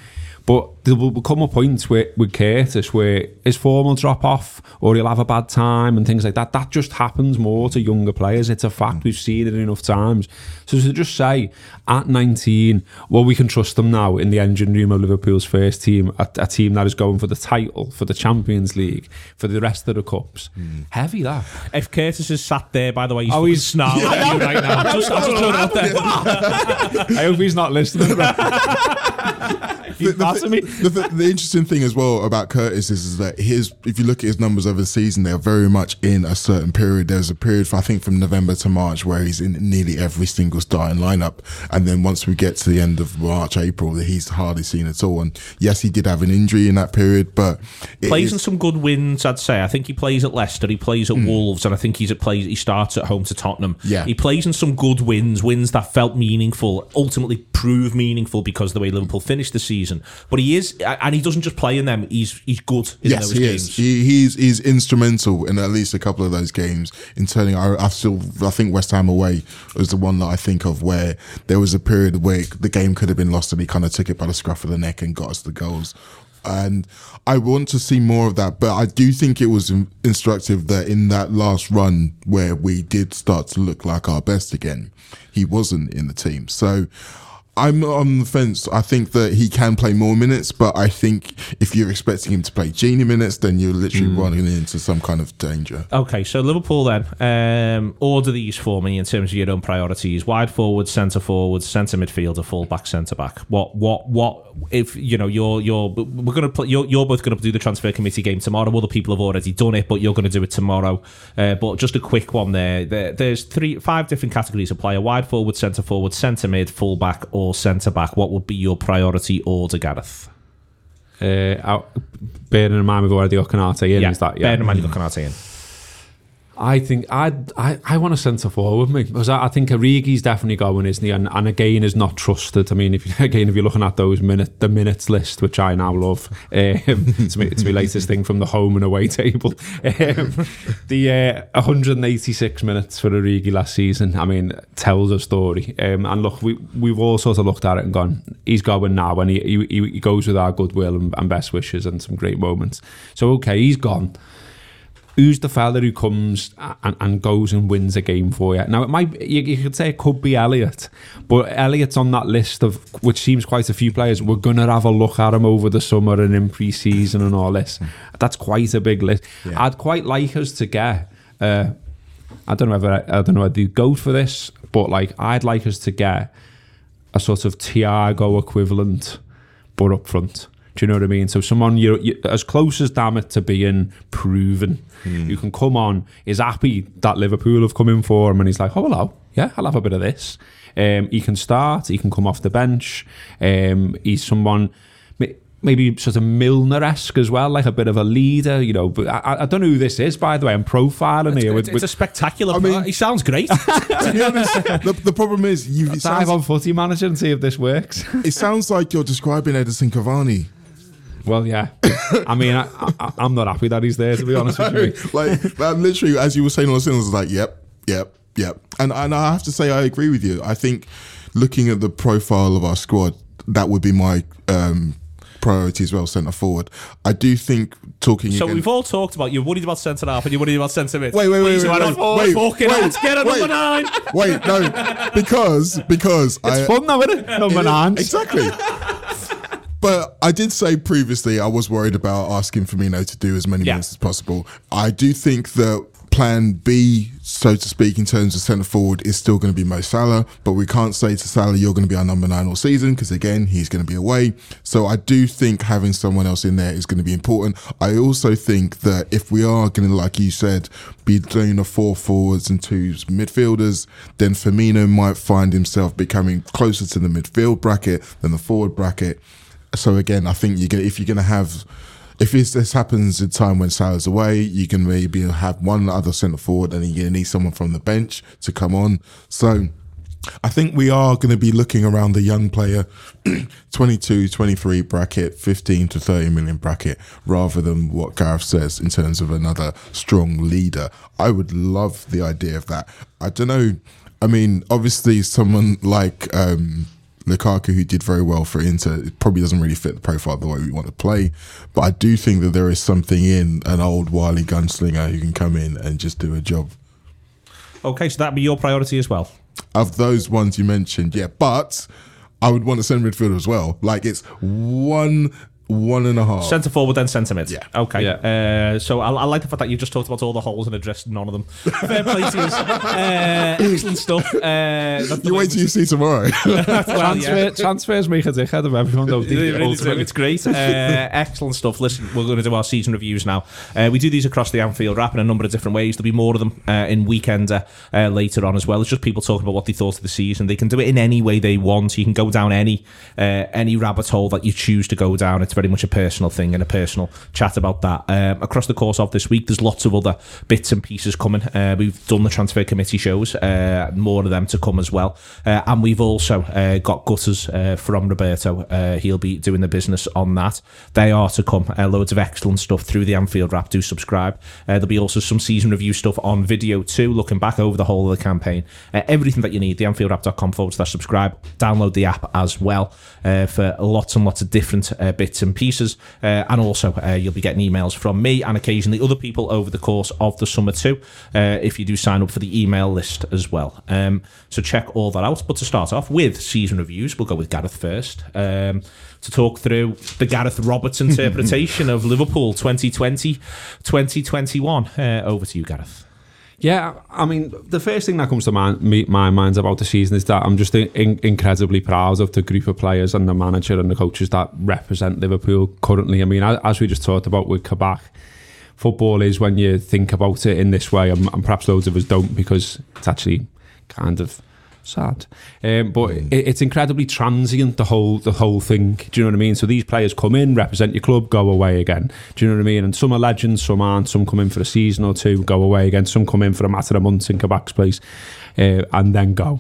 But there will come a point where, with Curtis where his form will drop off or he'll have a bad time and things like that. That just happens more to younger players. It's a fact. We've seen it enough times. So to just say, at nineteen, well, we can trust them now in the engine room of Liverpool's first team, a, a team that is going for the title, for the Champions League, for the rest of the cups. Mm. Heavy, that. If Curtis is sat there, by the way, he's, oh, he's snarling yeah, at you right now. Just, I'll just throw it out there. I hope he's not listening. The, the, the, the, the interesting thing as well about Curtis is, is that his, if you look at his numbers over the season, they're very much in a certain period. There's a period, for, I think, from November to March where he's in nearly every single starting lineup. And then once we get to the end of March, April, he's hardly seen at all. And yes, he did have an injury in that period, but... Plays is, in some good wins, I'd say. I think he plays at Leicester, he plays at mm. Wolves, and I think he's at plays, he starts at home to Tottenham. Yeah. He plays in some good wins, wins that felt meaningful, ultimately proved meaningful because of the way Liverpool finished the season. But he is, and he doesn't just play in them, he's he's good in yes, those he games. Is. He, he's he's instrumental in at least a couple of those games in turning. I, I still I think West Ham away was the one that I think of where there was a period where the game could have been lost and he kind of took it by the scruff of the neck and got us the goals. And I want to see more of that, but I do think it was instructive that in that last run where we did start to look like our best again, he wasn't in the team. So I'm on the fence. I think that he can play more minutes, but I think if you're expecting him to play Genie minutes, then you're literally mm. running into some kind of danger. Okay, so Liverpool then. Um, order these for me in terms of your own priorities. Wide forward, centre forward, centre midfielder, full back, centre back. What, what, what? If you know you're you're we're gonna play, you're you're both gonna do the transfer committee game tomorrow. Other people have already done it, but you're gonna do it tomorrow. Uh, but just a quick one there. there. There's three, five different categories of player: wide forward, centre forward, centre mid, full back, or centre back. What would be your priority order, Gareth? Uh, bearing in mind we've already got Konate in, yeah, is that? Yeah, bearing in mind you've got Konate in. I think I'd, I I want a centre forward with me because I, I think Origi's definitely going, isn't he? And, and again, is not trusted. I mean, if you, again, if you're looking at those minute the minutes list, which I now love, um, it's, my, it's my latest thing from the home and away table. Um, the uh, one hundred eighty-six minutes for Origi last season, I mean, tells a story. Um, and look, we we've all sort of looked at it and gone, he's going now, and he he, he goes with our goodwill and, and best wishes and some great moments. So okay, he's gone. Who's the fella who comes and, and goes and wins a game for you? Now, it might you, you could say it could be Elliott, but Elliott's on that list of, which seems quite a few players. We're going to have a look at him over the summer and in pre-season and all this. That's quite a big list. Yeah. I'd quite like us to get, uh, I don't know whether I don't know whether you go for this, but like I'd like us to get a sort of Thiago equivalent, but up front. Do you know what I mean? So someone you're, you're as close as damn it to being proven. Mm. You can come on, is happy that Liverpool have come in for him, and he's like, oh hello, yeah, I'll have a bit of this. Um, he can start, he can come off the bench. Um, he's someone maybe sort of Milner-esque as well, like a bit of a leader, you know. But I, I don't know who this is, by the way. I'm profiling it's, here. It's, with, it's with, a spectacular. I mean, he sounds great. To be honest, the, the problem is you dive sounds, on Footy Manager and see if this works. It sounds like you're describing Edison Cavani. Well, yeah. I mean, I, I, I'm not happy that he's there, to be honest with you. Like, literally, as you were saying all the things, I was like, yep, yep, yep. And, and I have to say, I agree with you. I think looking at the profile of our squad, that would be my um, priority as well, centre forward. I do think talking. So again, we've all talked about you're worried about centre half and you're worried about centre mid. Wait, wait, wait, wait, wait, wait, wait, wait Let's get a number nine. Wait, no, because because it's I, fun though, isn't it? Number nine, exactly. But I did say previously I was worried about asking Firmino to do as many yeah. minutes as possible. I do think that plan B, so to speak, in terms of centre forward is still going to be Mo Salah, but we can't say to Salah, you're going to be our number nine all season, because again, he's going to be away. So I do think having someone else in there is going to be important. I also think that if we are going to, like you said, be doing a four forwards and two midfielders, then Firmino might find himself becoming closer to the midfield bracket than the forward bracket. So again, I think you're gonna, if you're going to have, if this happens in time when Salah's away, you can maybe have one other centre forward, and you're going to need someone from the bench to come on. So I think we are going to be looking around the young player, twenty-two, twenty-three bracket, fifteen to thirty million bracket, rather than what Gareth says in terms of another strong leader. I would love the idea of that. I don't know. I mean, obviously someone like um, Lukaku, who did very well for Inter, it probably doesn't really fit the profile of the way we want to play. But I do think that there is something in an old wily gunslinger who can come in and just do a job. Okay, so that'd be your priority as well. Of those ones you mentioned, yeah. But I would want a centre midfielder as well. Like it's one... One and a half. Centre forward, then centre mid. Yeah. Okay. Yeah. Uh, so I, I like the fact that you just talked about all the holes and addressed none of them. Fair play to you. Uh, excellent stuff. Uh, you wait till you see tomorrow. well, Transfer, yeah. Transfers make a dickhead of everyone, though. They really do. It's great. Uh, excellent stuff. Listen, we're going to do our season reviews now. Uh, we do these across the Anfield Wrap in a number of different ways. There'll be more of them uh, in Weekender uh, later on as well. It's just people talking about what they thought of the season. They can do it in any way they want. You can go down any uh, any rabbit hole that you choose to go down. It's very much a personal thing and a personal chat about that. Um, across the course of this week, there's lots of other bits and pieces coming. Uh, we've done the transfer committee shows, uh, more of them to come as well. Uh, and we've also uh, got gutters uh, from Roberto. Uh, he'll be doing the business on that. They are to come. Uh, loads of excellent stuff through the Anfield Wrap. Do subscribe. Uh, there'll be also some season review stuff on video too, looking back over the whole of the campaign. Uh, everything that you need, the anfield wrap dot com forward slash subscribe. Download the app as well uh, for lots and lots of different uh, bits and pieces. Uh, and also uh, you'll be getting emails from me and occasionally other people over the course of the summer too, uh, if you do sign up for the email list as well. Um, so check all that out. But to start off with season reviews, we'll go with Gareth first, um, to talk through the Gareth Roberts interpretation of Liverpool twenty twenty twenty twenty-one. Uh, over to you, Gareth. Yeah, I mean, the first thing that comes to my, me, my mind about the season is that I'm just in, incredibly proud of the group of players and the manager and the coaches that represent Liverpool currently. I mean, as we just talked about with Kabak, football is when you think about it in this way, and, and perhaps loads of us don't, because it's actually kind of sad. Um, but it, it's incredibly transient, the whole the whole thing. Do you know what I mean? So these players come in, represent your club, go away again. Do you know what I mean? And some are legends, some aren't. Some come in for a season or two, go away again. Some come in for a matter of months in Kabak's place, uh, and then go.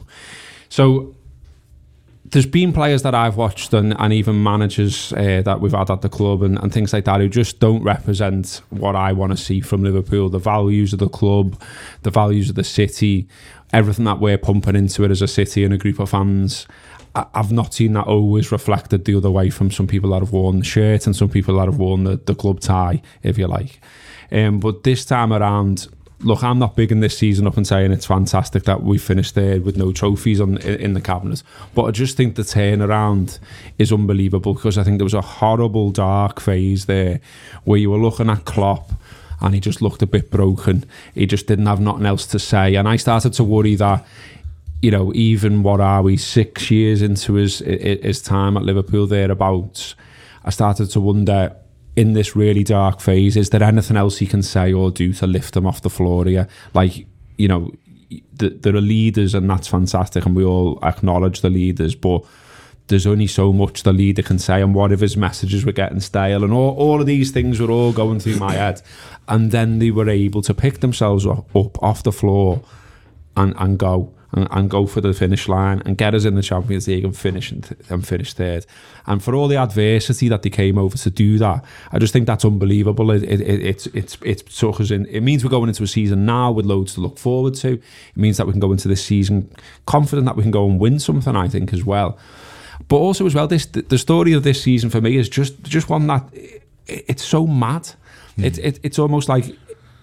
So there's been players that I've watched and, and even managers uh, that we've had at the club and, and things like that who just don't represent what I want to see from Liverpool, the values of the club, the values of the city, everything that we're pumping into it as a city and a group of fans. I, I've not seen that always reflected the other way from some people that have worn the shirt and some people that have worn the, the club tie, if you like. Um, but this time around, look, I'm not bigging this season up and saying it's fantastic that we finished third with no trophies on in, in the cabinet, but I just think the turnaround is unbelievable, because I think there was a horrible dark phase there where you were looking at Klopp and he just looked a bit broken. He just didn't have nothing else to say, and I started to worry that, you know, even what are we, six years into his his time at Liverpool thereabouts, I started to wonder, in this really dark phase, is there anything else he can say or do to lift him off the floor here? Like, you know, th- there are leaders and that's fantastic and we all acknowledge the leaders, but there's only so much the leader can say, and what if his messages were getting stale, and all, all of these things were all going through my head. And then they were able to pick themselves up, up off the floor and, and go and, and go for the finish line and get us in the Champions League and finish and, th- and finish third. And for all the adversity that they came over to do that, I just think that's unbelievable. It, it, it, it's it's it's took us in. It means we're going into a season now with loads to look forward to. It means that we can go into this season confident that we can go and win something, I think, as well. But also as well, this the story of this season for me is just just one that it, it's so mad. Mm. It, it it's almost like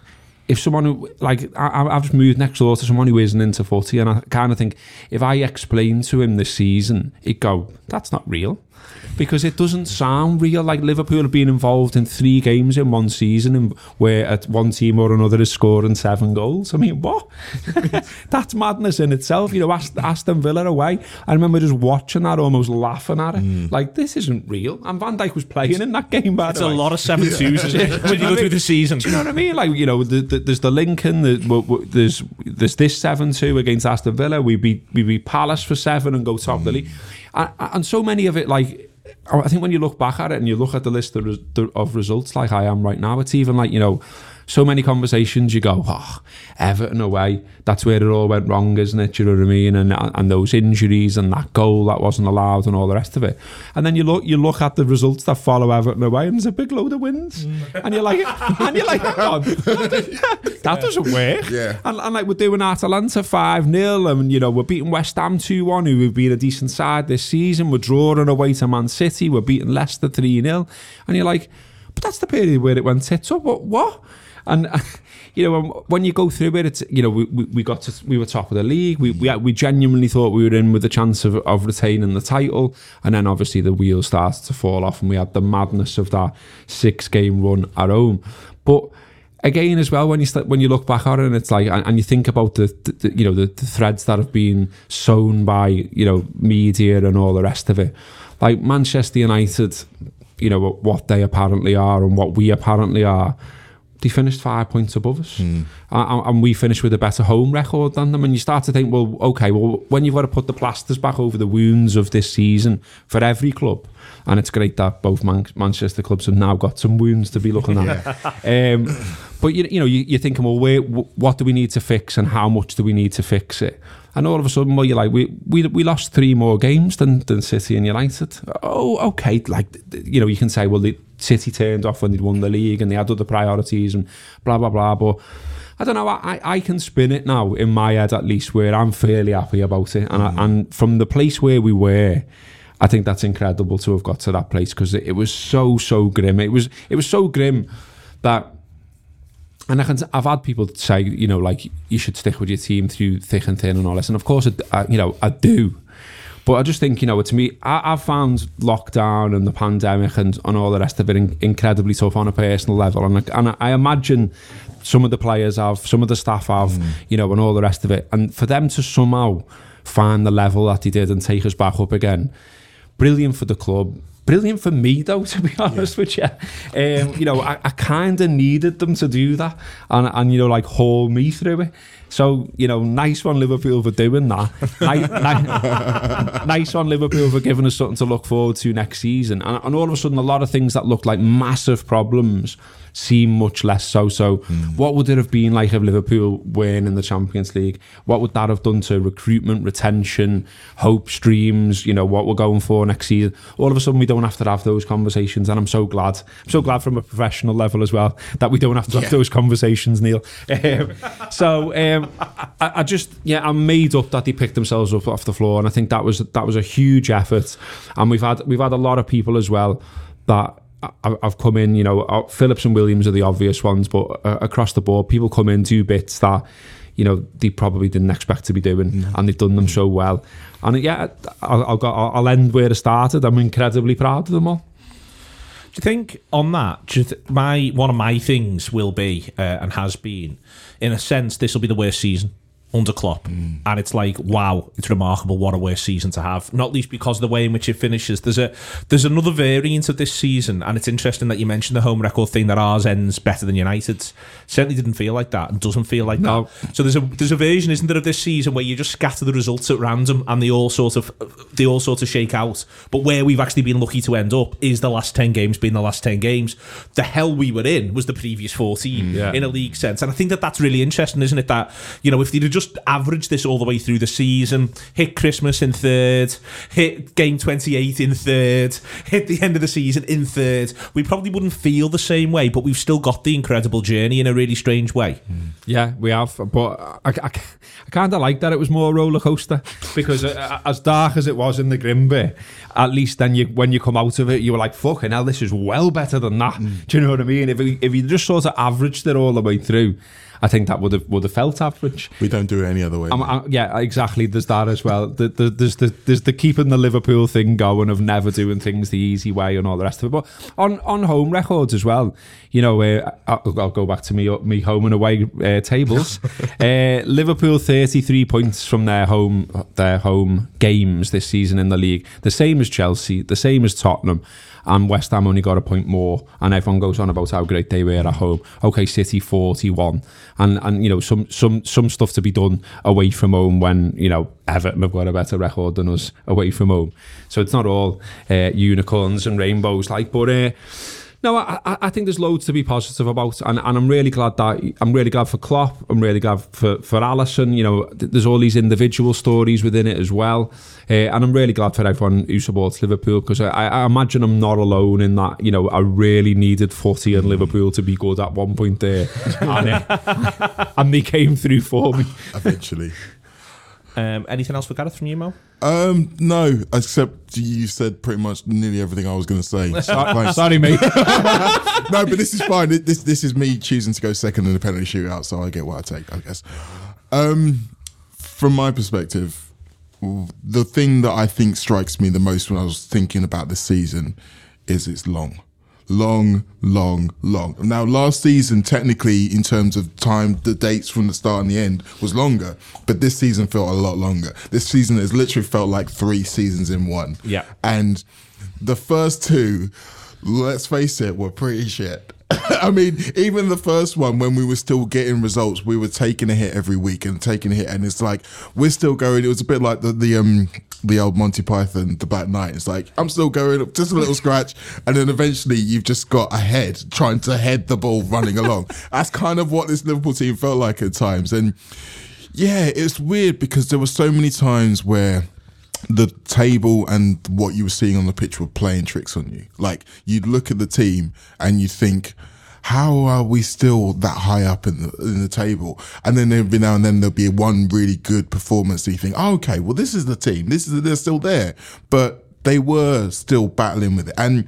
if someone who, like, I, I've just moved next door to someone who isn't into footy, and I kind of think if I explain to him this season, he'd go, "That's not real." Because it doesn't sound real. Like, Liverpool have been involved in three games in one season and where at one team or another is scoring seven goals. I mean, what? That's madness in itself. You know, Aston Villa away, I remember just watching that, almost laughing at it. Mm. Like, this isn't real. And Van Dijk was playing in that game, by it's the way. It's a lot of seven twos, isn't it, when you go through the season. Do you know what I mean? Like, you know, the, the, there's the Lincoln, the, w- w- there's there's this seven two against Aston Villa. We beat, we beat Palace for seven and go top mm. of the league. And, and so many of it, like, I think when you look back at it and you look at the list of, of results like I am right now, it's even like, you know, so many conversations you go, oh, Everton away, that's where it all went wrong, isn't it? Do you know what I mean? And and those injuries and that goal that wasn't allowed and all the rest of it. And then you look you look at the results that follow Everton away, and there's a big load of wins. Mm. And you're like, and you're like, hang on, that doesn't work. Yeah. And, and like we're doing Atalanta five nil, and you know we're beating West Ham two one, who have been a decent side this season. We're drawing away to Man City. We're beating Leicester three nil, and you're like, but that's the period where it went tits up. What? What? And you know, when you go through it, it's, you know, we, we, we got to, we were top of the league. We we we genuinely thought we were in with a chance of, of retaining the title, and then obviously the wheels started to fall off, and we had the madness of that six game run at home. But again, as well, when you st- when you look back at it, and it's like, and, and you think about the, the, the you know the, the threads that have been sown by, you know, media and all the rest of it, like Manchester United, you know, what they apparently are and what we apparently are, they finished five points above us, mm. and, and we finished with a better home record than them. And you start to think, well, okay, well, when you've got to put the plasters back over the wounds of this season for every club, and it's great that both Man- Manchester clubs have now got some wounds to be looking at. um, but you, you know, you, you're thinking, well, where, what do we need to fix, and how much do we need to fix it? And all of a sudden, well, you're like, we we we lost three more games than, than City and United. Oh, okay, like, you know, you can say, well, the City turned off when they'd won the league and they had other priorities and blah blah blah. But I don't know, I I can spin it now in my head at least, where I'm fairly happy about it. And mm. I, and from the place where we were, I think that's incredible to have got to that place, because it, it was so so grim. It was it was so grim that. And I can, I've had people say, you know, like, you should stick with your team through thick and thin and all this. And of course, I, I, you know, I do. But I just think, you know, to me, I, I've found lockdown and the pandemic and, and all the rest of it in, incredibly tough on a personal level. And, and I imagine some of the players have, some of the staff have, mm. you know, and all the rest of it. And for them to somehow find the level that they did and take us back up again, brilliant for the club. Brilliant for me, though, to be honest yeah. with you. Um, you know, I, I kind of needed them to do that and, and, you know, like, haul me through it. So, you know, nice one, Liverpool, for doing that. nice, nice, nice one, Liverpool, for giving us something to look forward to next season. And, and all of a sudden, a lot of things that looked like massive problems seem much less so. So mm. what would it have been like if Liverpool weren't in the Champions League? What would that have done to recruitment, retention, hope streams, you know, what we're going for next season? All of a sudden we don't have to have those conversations, and I'm so glad. I'm so glad from a professional level as well that we don't have to yeah. have those conversations, Neil. Um, so um, I, I just, yeah, I'm made up that they picked themselves up off the floor, and I think that was that was a huge effort. And we've had we've had a lot of people as well that I've come in, you know, Phillips and Williams are the obvious ones, but uh, across the board, people come in, do bits that, you know, they probably didn't expect to be doing, mm. and they've done them so well. And yeah, I'll, I'll, go, I'll end where I started. I'm incredibly proud of them all. Do you think on that, do you th- my one of my things will be, uh, and has been, in a sense, this will be the worst season under Klopp, mm. and it's like, wow, it's remarkable, what a worst season to have, not least because of the way in which it finishes. There's a there's another variant of this season, and it's interesting that you mentioned the home record thing, that ours ends better than United's. Certainly didn't feel like that, and doesn't feel like no. that. So there's a there's a version, isn't there, of this season where you just scatter the results at random and they all sort of they all sort of shake out, but where we've actually been lucky to end up is the last ten games being the last ten games. The hell we were in was the previous fourteen mm, yeah. in a league sense, and I think that that's really interesting, isn't it, that, you know, if they'd have just average this all the way through the season, hit Christmas in third, hit game twenty-eight in third, hit the end of the season in third, we probably wouldn't feel the same way, but we've still got the incredible journey in a really strange way. Yeah, we have, but I, I, I kind of like that it was more roller coaster, because uh, as dark as it was in the grim bit, at least then you, when you come out of it, you were like, fucking hell, this is well better than that. Mm. Do you know what I mean? If, if you just sort of averaged it all the way through, I think that would have would have felt average. We don't do it any other way. I'm, I'm, yeah, exactly. There's that as well. The, the, there's the there's the keeping the Liverpool thing going of never doing things the easy way and all the rest of it. But on, on home records as well, you know, uh, I'll, I'll go back to me me home and away uh, tables. uh, Liverpool thirty-three points from their home their home games this season in the league. The same as Chelsea, the same as Tottenham. And West Ham only got a point more, and everyone goes on about how great they were at home. Okay, City forty-one, and and you know, some some some stuff to be done away from home when, you know, Everton have got a better record than us away from home. So it's not all uh, unicorns and rainbows, like, but uh, No, I, I I think there's loads to be positive about, and, and I'm really glad that I'm really glad for Klopp. I'm really glad for for Alisson. You know, th- there's all these individual stories within it as well, uh, and I'm really glad for everyone who supports Liverpool, because I, I imagine I'm not alone in that. You know, I really needed footy and Liverpool to be good at one point there, and, uh, and they came through for me eventually. Um, anything else for Gareth from you, Mo? Um, no, except you said pretty much nearly everything I was going to say. Thanks. Sorry, mate. No, but this is fine. This this is me choosing to go second in the penalty shootout, so I get what I take, I guess. Um, from my perspective, the thing that I think strikes me the most when I was thinking about this season is it's long. Long, long, long. Now, last season, technically, in terms of time, the dates from the start and the end was longer, but this season felt a lot longer. This season has literally felt like three seasons in one. Yeah. And the first two, let's face it, were pretty shit. I mean, even the first one, when we were still getting results, we were taking a hit every week and taking a hit, and it's like we're still going. It was a bit like the the um the old Monty Python, the Black Knight. It's like I'm still going, just a little scratch, and then eventually you've just got ahead, trying to head the ball running along. That's kind of what this Liverpool team felt like at times, and yeah, it's weird because there were so many times where the table and what you were seeing on the pitch were playing tricks on you. Like, you'd look at the team and you think, how are we still that high up in the in the table? And then every now and then there'll be one really good performance and you think, oh, okay, well, this is the team. This is they're still there. But they were still battling with it. And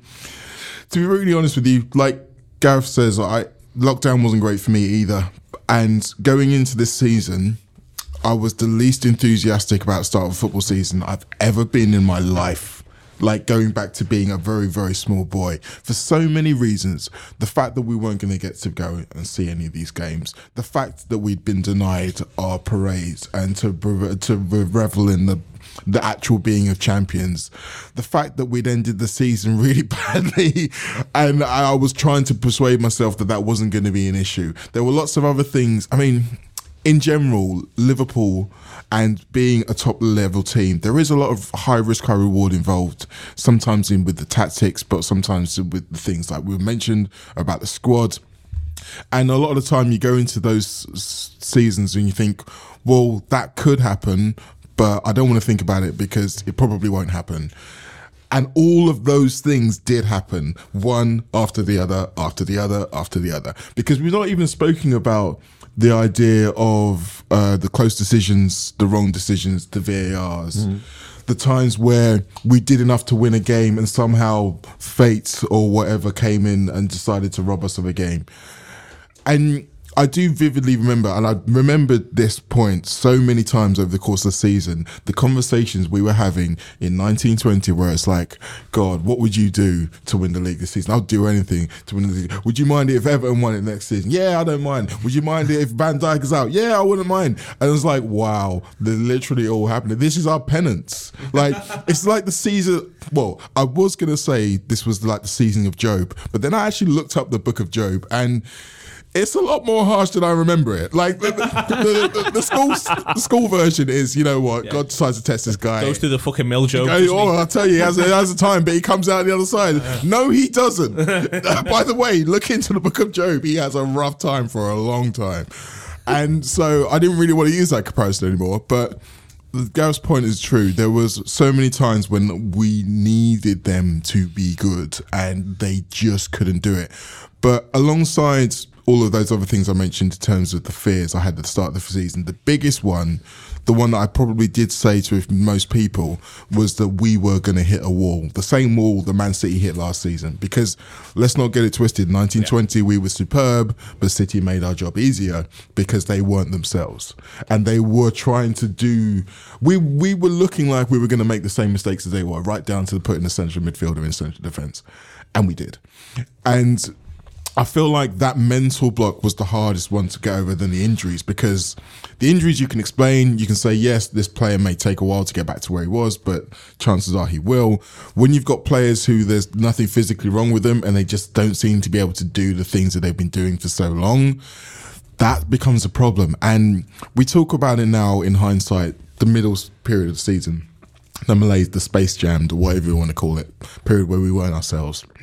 to be really honest with you, like Gareth says, I lockdown wasn't great for me either. And going into this season, I was the least enthusiastic about the start of a football season I've ever been in my life. Like, going back to being a very, very small boy. For so many reasons. The fact that we weren't going to get to go and see any of these games. The fact that we'd been denied our parades and to to revel in the the actual being of champions. The fact that we'd ended the season really badly, and I was trying to persuade myself that that wasn't going to be an issue. There were lots of other things. I mean, in general, Liverpool and being a top level team, there is a lot of high risk, high reward involved, sometimes in with the tactics, but sometimes with the things like we mentioned about the squad. And a lot of the time you go into those s- seasons and you think, well, that could happen, but I don't want to think about it because it probably won't happen. And all of those things did happen, one after the other, after the other, after the other. Because we've not even spoken about the idea of uh, the close decisions, the wrong decisions, the V A Rs, mm. the times where we did enough to win a game and somehow fate or whatever came in and decided to rob us of a game. And I do vividly remember, and I remembered this point so many times over the course of the season, the conversations we were having in nineteen twenty where it's like, God, what would you do to win the league this season? I'll do anything to win the league. Would you mind it if Everton won it next season? Yeah, I don't mind. Would you mind it if Van Dijk is out? Yeah, I wouldn't mind. And it was like, wow, they're literally all happening. This is our penance. Like, it's like the season, well, I was going to say this was like the season of Job, but then I actually looked up the book of Job, and it's a lot more harsh than I remember it. Like, the, the, the, the, school, the school version is, you know what, yeah. God decides to test this guy. Goes through the fucking mill, Job. Oh, I'll tell you, he has, a, he has a time, but he comes out the other side. Uh, no, he doesn't. By the way, look into the book of Job. He has a rough time for a long time. And so I didn't really want to use that comparison anymore, but Gareth's point is true. There was so many times when we needed them to be good and they just couldn't do it. But alongside all of those other things I mentioned in terms of the fears I had at the start of the season, the biggest one, the one that I probably did say to most people, was that we were going to hit a wall, the same wall that Man City hit last season. Because let's not get it twisted, nineteen twenty yeah. we were superb, but City made our job easier because they weren't themselves. And they were trying to do, we we were looking like we were going to make the same mistakes as they were, right down to putting the central midfielder in central defence. And we did. And I feel like that mental block was the hardest one to get over than the injuries, because the injuries you can explain, you can say, yes, this player may take a while to get back to where he was, but chances are he will. When you've got players who there's nothing physically wrong with them and they just don't seem to be able to do the things that they've been doing for so long, that becomes a problem. And we talk about it now in hindsight, the middle period of the season, the malaise, the space jammed, or whatever you want to call it, period where we weren't ourselves.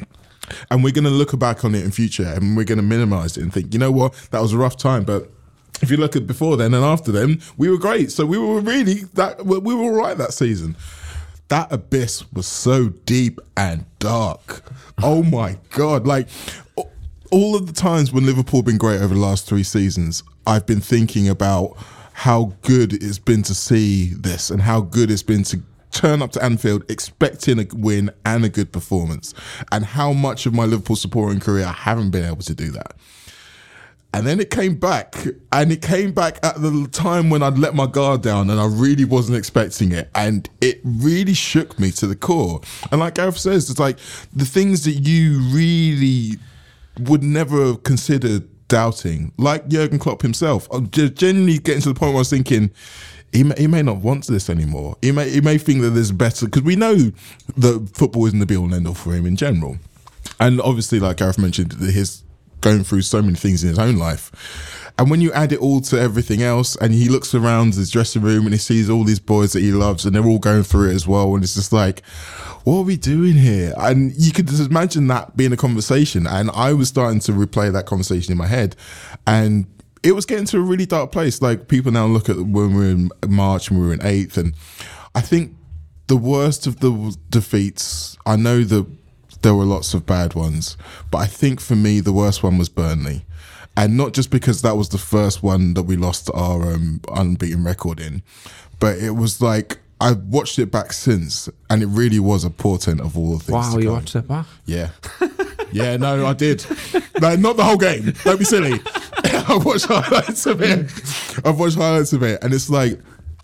And we're going to look back on it in future and we're going to minimise it and think, you know what, that was a rough time, but if you look at before then and after then, we were great. So we were really, that we were all right that season. That abyss was so deep and dark. Oh my God. Like, all of the times when Liverpool have been great over the last three seasons, I've been thinking about how good it's been to see this and how good it's been to turn up to Anfield expecting a win and a good performance, and how much of my Liverpool supporting career I haven't been able to do that. And then it came back, and it came back at the time when I'd let my guard down and I really wasn't expecting it. And it really shook me to the core. And like Gareth says, it's like the things that you really would never have considered doubting, like Jurgen Klopp himself. I'm genuinely getting to the point where I was thinking, he may, he may not want this anymore. He may, he may think that there's better, because we know that football isn't the be all and end all for him in general. And obviously, like Gareth mentioned, his going through so many things in his own life. And when you add it all to everything else, and he looks around his dressing room and he sees all these boys that he loves and they're all going through it as well, and it's just like, what are we doing here? And you could just imagine that being a conversation. And I was starting to replay that conversation in my head, and it was getting to a really dark place. Like, people now look at when we were in March and we were in eighth, and I think the worst of the defeats, I know that there were lots of bad ones, but I think for me the worst one was Burnley. And not just because that was the first one that we lost our um, unbeaten record in, but it was like, I've watched it back since, and it really was a portent of all the things. Wow, to you come. watched it back? Yeah. Yeah, no, I did. No, not the whole game. Don't be silly. I've watched highlights of it. I've watched highlights of it, and it's like,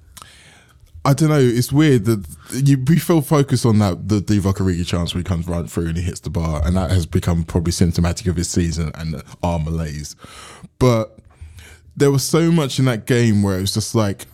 I don't know, it's weird that you we feel focused on that, the Divock Origi chance where he comes right through and he hits the bar, and that has become probably symptomatic of his season and our malaise. But there was so much in that game where it was just like,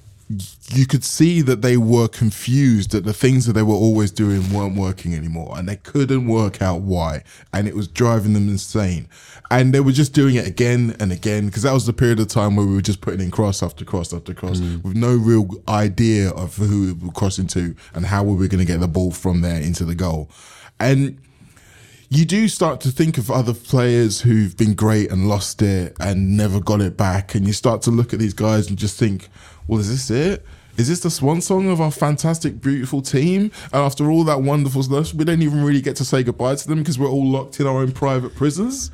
you could see that they were confused that the things that they were always doing weren't working anymore, and they couldn't work out why, and it was driving them insane. And they were just doing it again and again, because that was the period of time where we were just putting in cross after cross after cross mm. with no real idea of who we were crossing to and how we were going to get the ball from there into the goal. And you do start to think of other players who've been great and lost it and never got it back, and you start to look at these guys and just think, well, is this it? Is this the swan song of our fantastic, beautiful team? And after all that wonderful stuff, we don't even really get to say goodbye to them because we're all locked in our own private prisons.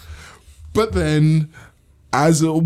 But then, as a,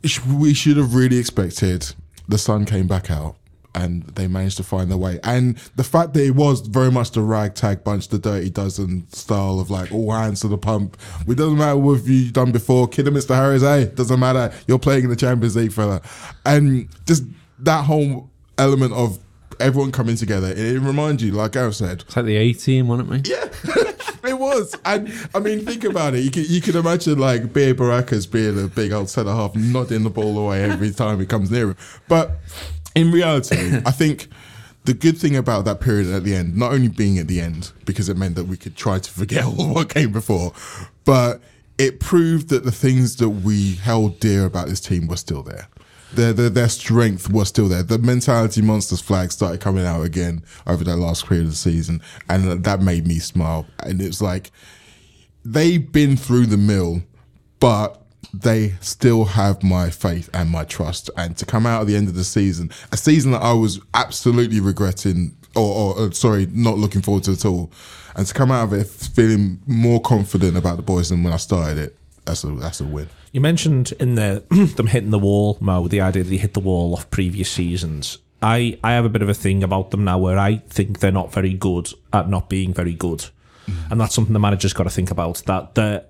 we should have really expected, the sun came back out and they managed to find their way. And the fact that it was very much the ragtag bunch, the Dirty Dozen style of like, all hands to the pump. It doesn't matter what you've done before. Kid of Mister Harris, hey, doesn't matter. You're playing in the Champions League, fella. And just that whole element of everyone coming together, it reminds you, like Gareth said, it's like the A-team, wasn't it, mate? Yeah. It was. And I mean, think about it. You can, you can imagine like Beer Baracus being a big old centre half, nodding the ball away every time he comes near him. But in reality, I think the good thing about that period at the end, not only being at the end, because it meant that we could try to forget all what came before, but it proved that the things that we held dear about this team were still there. Their, their, their strength was still there. The mentality monsters flag started coming out again over that last period of the season, and that made me smile. And it's like, they've been through the mill, but they still have my faith and my trust. And to come out at the end of the season, a season that I was absolutely regretting, or, or sorry, not looking forward to at all, and to come out of it feeling more confident about the boys than when I started it, that's a that's a win. You mentioned in the them hitting the wall, Mo, the idea that they hit the wall off previous seasons. I, I have a bit of a thing about them now where I think they're not very good at not being very good. Mm. And that's something the manager's got to think about. That the,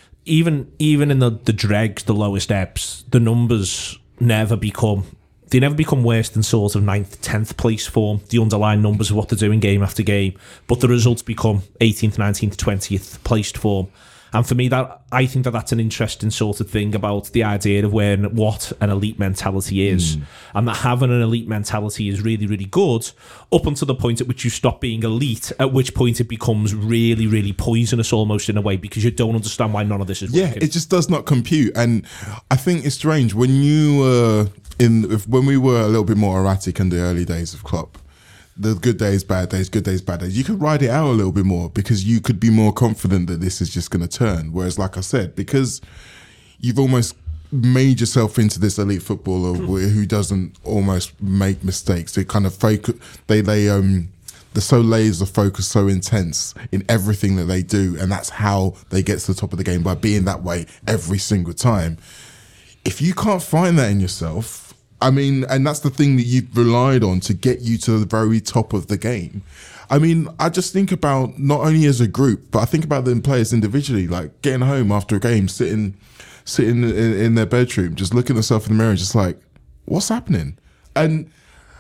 even even in the, the dregs, the lowest ebbs, the numbers never become... They never become worse than sort of ninth, tenth place form, the underlying numbers of what they're doing game after game. But the results become eighteenth, nineteenth, twentieth placed form. And for me, that I think that that's an interesting sort of thing about the idea of where what an elite mentality is. Mm. And that having an elite mentality is really, really good up until the point at which you stop being elite, at which point it becomes really, really poisonous almost in a way, because you don't understand why none of this is yeah, working. It just does not compute. And I think it's strange when you uh, in if, when we were a little bit more erratic in the early days of Klopp, the good days, bad days, good days, bad days. You could ride it out a little bit more because you could be more confident that this is just going to turn. Whereas, like I said, because you've almost made yourself into this elite footballer who doesn't almost make mistakes. They kind of focus. They they um. They're so laser focused, so intense in everything that they do, and that's how they get to the top of the game, by being that way every single time. If you can't find that in yourself, I mean, and that's the thing that you've relied on to get you to the very top of the game. I mean, I just think about not only as a group, but I think about the players individually, like getting home after a game, sitting sitting in, in their bedroom, just looking at themselves in the mirror, just like, what's happening? And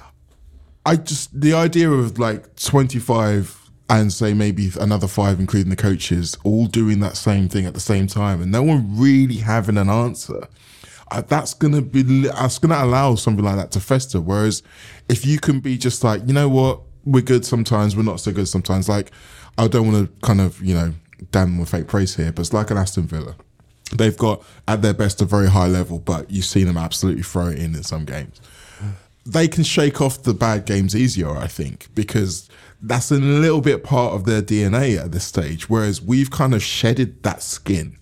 I just, the idea of like twenty-five and say maybe another five, including the coaches, all doing that same thing at the same time, and no one really having an answer, uh, that's gonna be, that's gonna allow something like that to fester. Whereas if you can be just like, you know what, we're good sometimes, we're not so good sometimes. Like, I don't want to kind of, you know, damn with fake praise here, but it's like an Aston Villa. They've got at their best a very high level, but you've seen them absolutely throw it in in some games. They can shake off the bad games easier, I think, because that's a little bit part of their D N A at this stage, whereas we've kind of shedded that skin.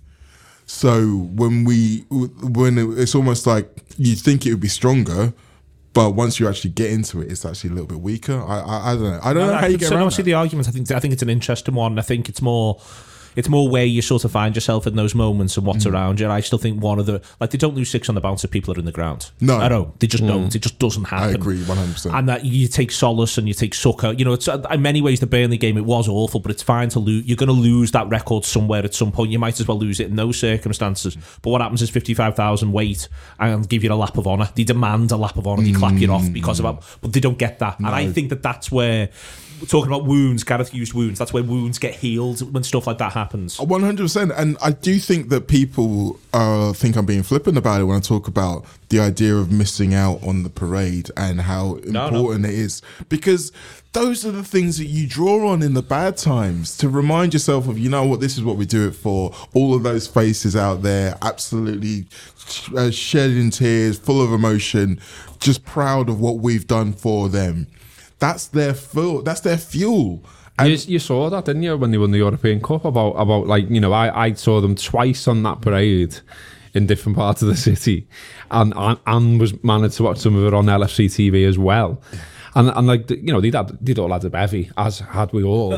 So when we, when it's almost like you think it would be stronger, but once you actually get into it, it's actually a little bit weaker. I, I, I don't know. I don't no, know how I you get around I see that. the argument. I think I think it's an interesting one. I think it's more. It's more where you sort of find yourself in those moments and what's mm. around you. I still think one of the, like, they don't lose six on the bounce if people are in the ground. No. I don't. They just Mm. don't. It just doesn't happen. I agree one hundred percent. And that you take solace and you take succour. You know, it's in many ways the Burnley game, it was awful, but it's fine to lose. You're going to lose that record somewhere at some point. You might as well lose it in those circumstances. But what happens is fifty-five thousand wait and give you a lap of honour. They demand a lap of honour. They Mm. clap you off because of that. But they don't get that. No. And I think that that's where, talking about wounds, Gareth used wounds, that's where wounds get healed when stuff like that happens. one hundred percent. And I do think that people uh, think I'm being flippant about it when I talk about the idea of missing out on the parade and how important no. it is. Because those are the things that you draw on in the bad times to remind yourself of, you know what, this is what we do it for. All of those faces out there, absolutely uh, shedding tears, full of emotion, just proud of what we've done for them. That's their fuel. That's their fuel. You, you saw that, didn't you, when they won the European Cup? About, about like, you know, I, I saw them twice on that parade in different parts of the city, and and, and was managed to watch some of it on L F C T V as well. And, and like, you know, they'd, had, they'd all had a bevy, as had we all.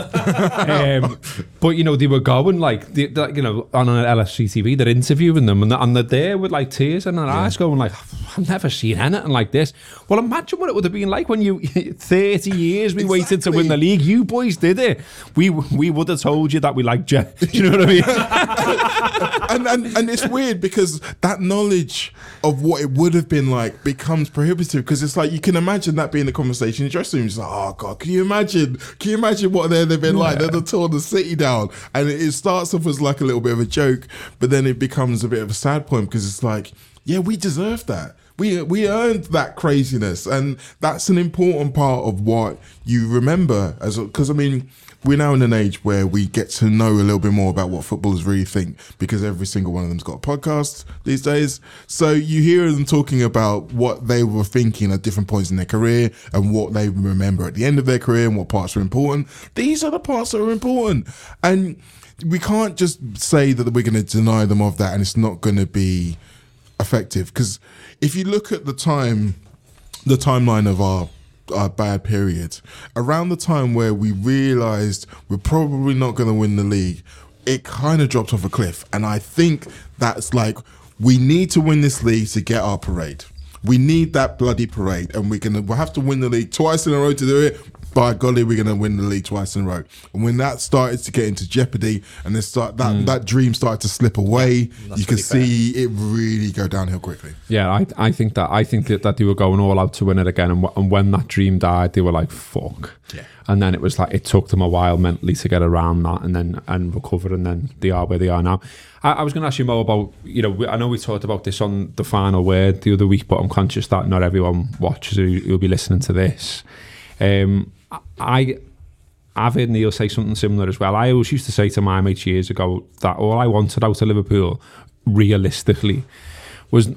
um, but, you know, they were going, like, they, they, you know, on L F C T V, they're interviewing them, and, and they're there with, like, tears in their yeah. eyes going, like, I've never seen anything like this. Well, imagine what it would have been like when you, thirty years we exactly. waited to win the league. You boys did it. We we would have told you that we liked you. Do you know what I and, mean? and, and it's weird because that knowledge of what it would have been like becomes prohibitive, because it's like, you can imagine that being a conversation in the dressing room. It's like, oh God, can you imagine? Can you imagine what they've been yeah. like? They've torn the city down, and it, it starts off as like a little bit of a joke, but then it becomes a bit of a sad point, because it's like, yeah, we deserve that. We we earned that craziness, and that's an important part of what you remember. As because I mean, we're now in an age where we get to know a little bit more about what footballers really think, because every single one of them's got a podcast these days. So you hear them talking about what they were thinking at different points in their career and what they remember at the end of their career and what parts are important. These are the parts that are important, and we can't just say that we're going to deny them of that and it's not going to be effective. Because if you look at the time, the timeline of our our bad period, around the time where we realised we're probably not going to win the league, it kind of dropped off a cliff. And I think that's like, we need to win this league to get our parade. We need that bloody parade, and we're gonna we'll have to win the league twice in a row to do it. By golly, we're going to win the league twice in a row. And when that started to get into jeopardy, and then start that mm. that dream started to slip away, yeah, you could see fair. It really go downhill quickly. Yeah, I I think that I think that, that they were going all out to win it again, and, and when that dream died, they were like, "Fuck." Yeah. And then it was like, it took them a while mentally to get around that, and then and recover, and then they are where they are now. I, I was going to ask you more about, you know, I know we talked about this on The Final Word the other week, but I'm conscious that not everyone watches who will be listening to this. Um. I, I've heard Neil say something similar as well. I always used to say to my mates years ago that all I wanted out of Liverpool, realistically, was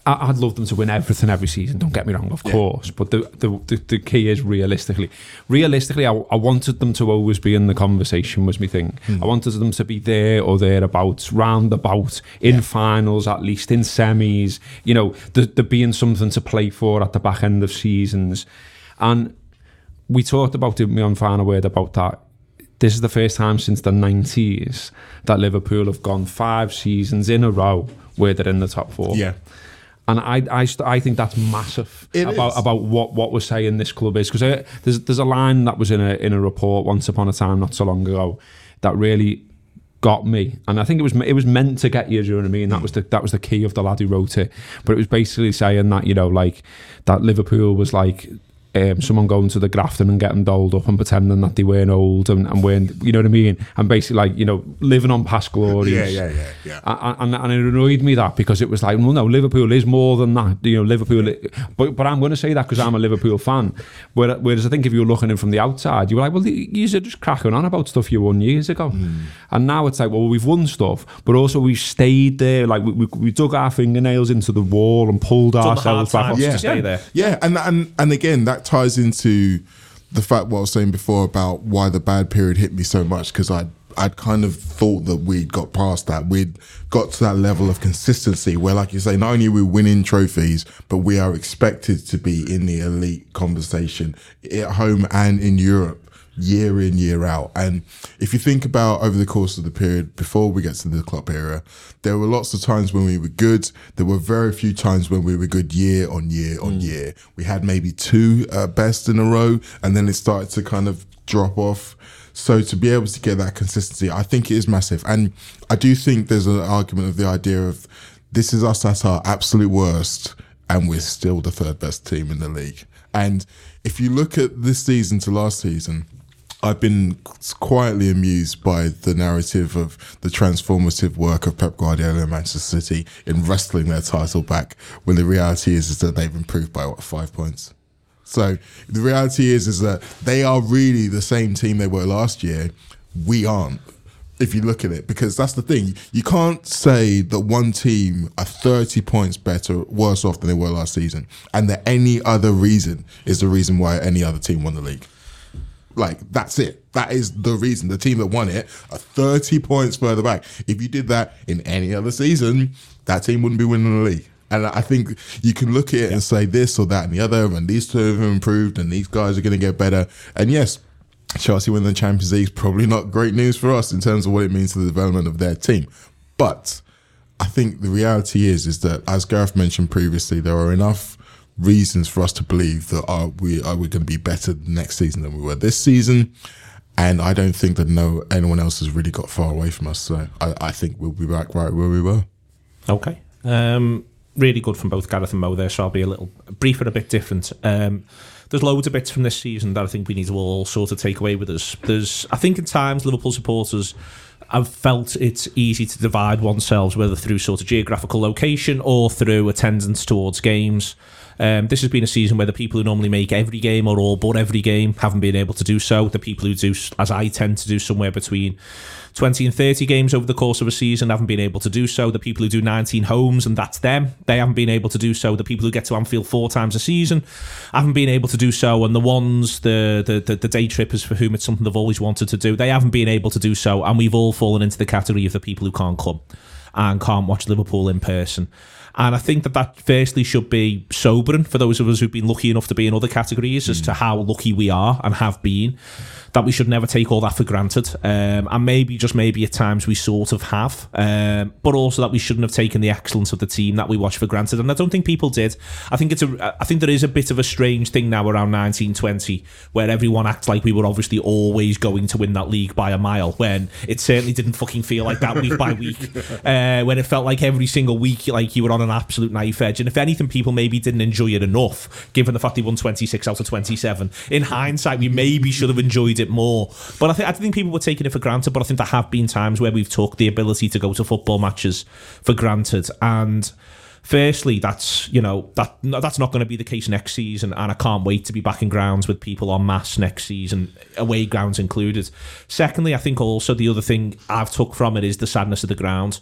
I, I'd love them to win everything every season. Don't get me wrong, of Yeah. course. But the, the the the key is realistically. Realistically, I, I wanted them to always be in the conversation. Was my thing. Hmm. I wanted them to be there or thereabouts, roundabout, in Yeah. finals at least, in semis. You know, there, there being something to play for at the back end of seasons. And we talked about it. Me on final word about that. This is the first time since the nineties that Liverpool have gone five seasons in a row where they're in the top four. Yeah. And I, I, st- I think that's massive It about is. about what, what we're saying this club is, because there's there's a line that was in a in a report once upon a time not so long ago that really got me, and I think it was it was meant to get you. Do you know what I mean? That was the that was the key of the lad who wrote it. But it was basically saying that, you know, like that Liverpool was like um, someone going to the Grafton and getting dolled up and pretending that they weren't old and, and weren't, you know what I mean? And basically, like, you know, living on past glories. Yeah, yeah, yeah, yeah. And, and, and it annoyed me that, because it was like, well, no, Liverpool is more than that. You know, Liverpool. But but I'm going to say that because I'm a Liverpool fan. Whereas I think if you were looking in from the outside, you were like, well, you are just cracking on about stuff you won years ago. Mm. And now it's like, well, we've won stuff, but also we've stayed there. Like we, we, we dug our fingernails into the wall and pulled Done the ourselves hard back up. times Yeah. to stay there. Yeah, and and and again, that ties into the fact what I was saying before about why the bad period hit me so much, because I I'd kind of thought that we'd got past that. We'd got to that level of consistency where, like you say, not only are we winning trophies, but we are expected to be in the elite conversation at home and in Europe, year in, year out. And if you think about over the course of the period before we get to the Klopp era, there were lots of times when we were good. There were very few times when we were good year on year on Mm. year. We had maybe two uh, best in a row, and then it started to kind of drop off. So to be able to get that consistency, I think it is massive. And I do think there's an argument of the idea of this is us at our absolute worst and we're still the third best team in the league. And if you look at this season to last season, I've been quietly amused by the narrative of the transformative work of Pep Guardiola and Manchester City in wrestling their title back, when the reality is, is that they've improved by, what, five points? So the reality is, is that they are really the same team they were last year. We aren't, if you look at it, because that's the thing. You can't say that one team are thirty points better, worse off than they were last season, and that any other reason is the reason why any other team won the league. Like, that's it. That is the reason. The team that won it are thirty points further back. If you did that in any other season, that team wouldn't be winning the league. And I think you can look at it and say this or that and the other, and these two have improved, and these guys are going to get better. And yes, Chelsea winning the Champions League is probably not great news for us in terms of what it means to the development of their team. But I think the reality is, is that, as Gareth mentioned previously, there are enough reasons for us to believe that are we are we going to be better next season than we were this season. And I don't think that no anyone else has really got far away from us. So I, I think we'll be back right where we were. Okay. Um, really good from both Gareth and Mo there, so I'll be a little brief and a bit different. Um, there's loads of bits from this season that I think we need to all sort of take away with us. There's, I think, in times Liverpool supporters have felt it's easy to divide oneself, whether through sort of geographical location or through attendance towards games. Um, this has been a season where the people who normally make every game or all but every game haven't been able to do so. The people who do, as I tend to do, somewhere between twenty and thirty games over the course of a season haven't been able to do so. The people who do nineteen homes, and that's them, they haven't been able to do so. The people who get to Anfield four times a season haven't been able to do so. And the ones, the, the, the, the day trippers for whom it's something they've always wanted to do, they haven't been able to do so. And we've all fallen into the category of the people who can't come and can't watch Liverpool in person. And I think that that firstly should be sobering for those of us who've been lucky enough to be in other categories mm. as to how lucky we are and have been, that we should never take all that for granted. Um, and maybe, just maybe at times we sort of have, um, but also that we shouldn't have taken the excellence of the team that we watch for granted. And I don't think people did. I think it's a, I think there is a bit of a strange thing now around nineteen twenty where everyone acts like we were obviously always going to win that league by a mile, when it certainly didn't fucking feel like that week by week. Uh, when it felt like every single week, like you were on an absolute knife edge. And if anything, people maybe didn't enjoy it enough, given the fact they won twenty-six out of twenty-seven. In hindsight, we maybe should have enjoyed it more. But I think I think people were taking it for granted. But I think there have been times where we've took the ability to go to football matches for granted. And firstly, that's, you know, that that's not going to be the case next season, and I can't wait to be back in grounds with people en masse next season, away grounds included. Secondly, I think also the other thing I've took from it is the sadness of the ground.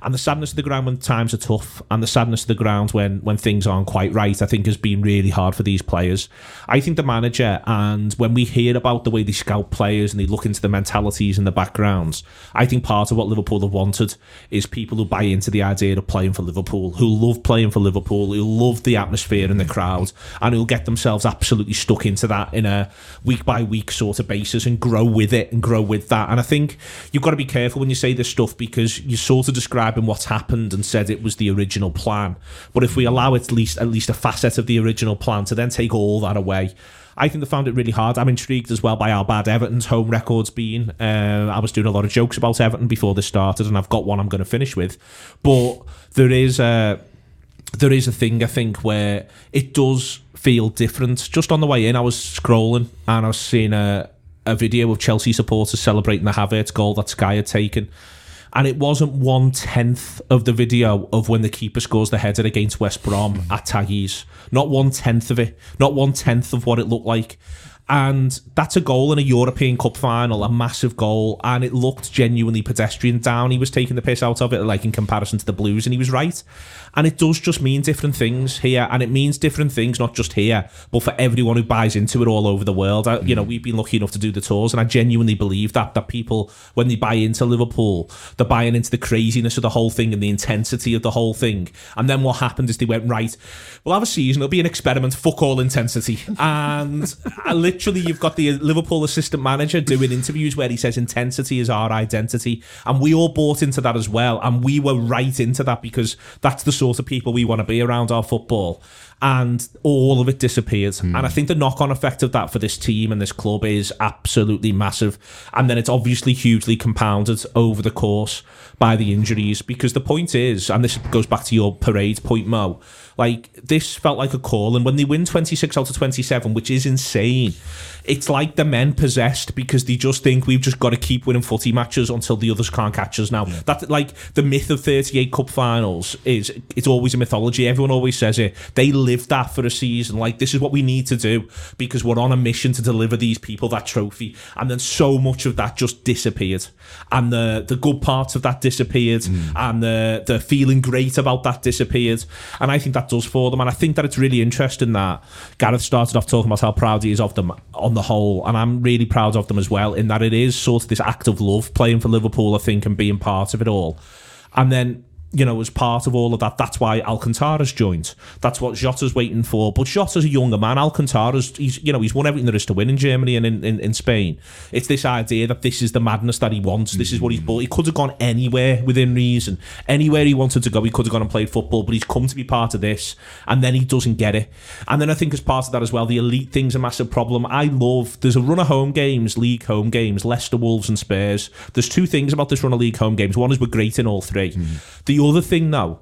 And the sadness of the ground when times are tough, and the sadness of the ground when when things aren't quite right, I think has been really hard for these players. I think the manager, and when we hear about the way they scout players and they look into the mentalities and the backgrounds, I think part of what Liverpool have wanted is people who buy into the idea of playing for Liverpool, who love playing for Liverpool, who love the atmosphere and the crowd, and who'll get themselves absolutely stuck into that in a week by week sort of basis and grow with it and grow with that. And I think you've got to be careful when you say this stuff, because you're sort of describing what's happened and said it was the original plan. But if we allow at least at least a facet of the original plan to then take all that away, I think they found it really hard. I'm intrigued as well by how bad Everton's home record's been. Uh, I was doing a lot of jokes about Everton before this started, and I've got one I'm going to finish with. But there is a there is a thing, I think, where it does feel different. Just on the way in, I was scrolling and I was seeing a a video of Chelsea supporters celebrating the Havertz goal that Sky had taken. And it wasn't one tenth of the video of when the keeper scores the header against West Brom at Taggies. Not one tenth of it. Not one tenth of what it looked like. And that's a goal in a European Cup final, a massive goal, and it looked genuinely pedestrian. Downey was taking the piss out of it, like in comparison to the Blues, and he was right. And it does just mean different things here, and it means different things not just here, but for everyone who buys into it all over the world. I, you know, we've been lucky enough to do the tours, and I genuinely believe that that people, when they buy into Liverpool, they're buying into the craziness of the whole thing and the intensity of the whole thing. And then what happened is they went, right, we'll have a season, it'll be an experiment, fuck all intensity. And I literally, you've got the Liverpool assistant manager doing interviews where he says intensity is our identity, and we all bought into that as well, and we were right into that because that's the sort of people we want to be around our football. And all of it disappeared. Mm. And I think the knock-on effect of that for this team and this club is absolutely massive. And then it's obviously hugely compounded over the course by the injuries, because the point is, and this goes back to your parade point, Mo, like, this felt like a call, and when they win twenty-six out of twenty-seven, which is insane, it's like the men possessed because they just think we've just got to keep winning footy matches until the others can't catch us now. Yeah. That, like, the myth of thirty-eight cup finals is, it's always a mythology. Everyone always says it. They lived that for a season. Like, this is what we need to do because we're on a mission to deliver these people that trophy. And then so much of that just disappeared. And the, the good parts of that disappeared. Mm. And the, the feeling great about that disappeared. And I think that does for them. And I think that it's really interesting that Gareth started off talking about how proud he is of them on the whole. And I'm really proud of them as well, in that it is sort of this act of love playing for Liverpool, I think, and being part of it all. And then, you know, as part of all of that, that's why Alcantara's joined. That's what Jota's waiting for. But Jota's a younger man. Alcantara's, he's, you know, he's won everything there is to win in Germany and in, in, in Spain. It's this idea that this is the madness that he wants. This is what he's bought. He could have gone anywhere within reason. Anywhere he wanted to go, he could have gone and played football, but he's come to be part of this, and then he doesn't get it. And then I think as part of that as well, the elite thing's a massive problem. I love, there's a run of home games, league home games, Leicester, Wolves and Spurs. There's two things about this run of league home games. One is we're great in all three. Mm. The other thing, though,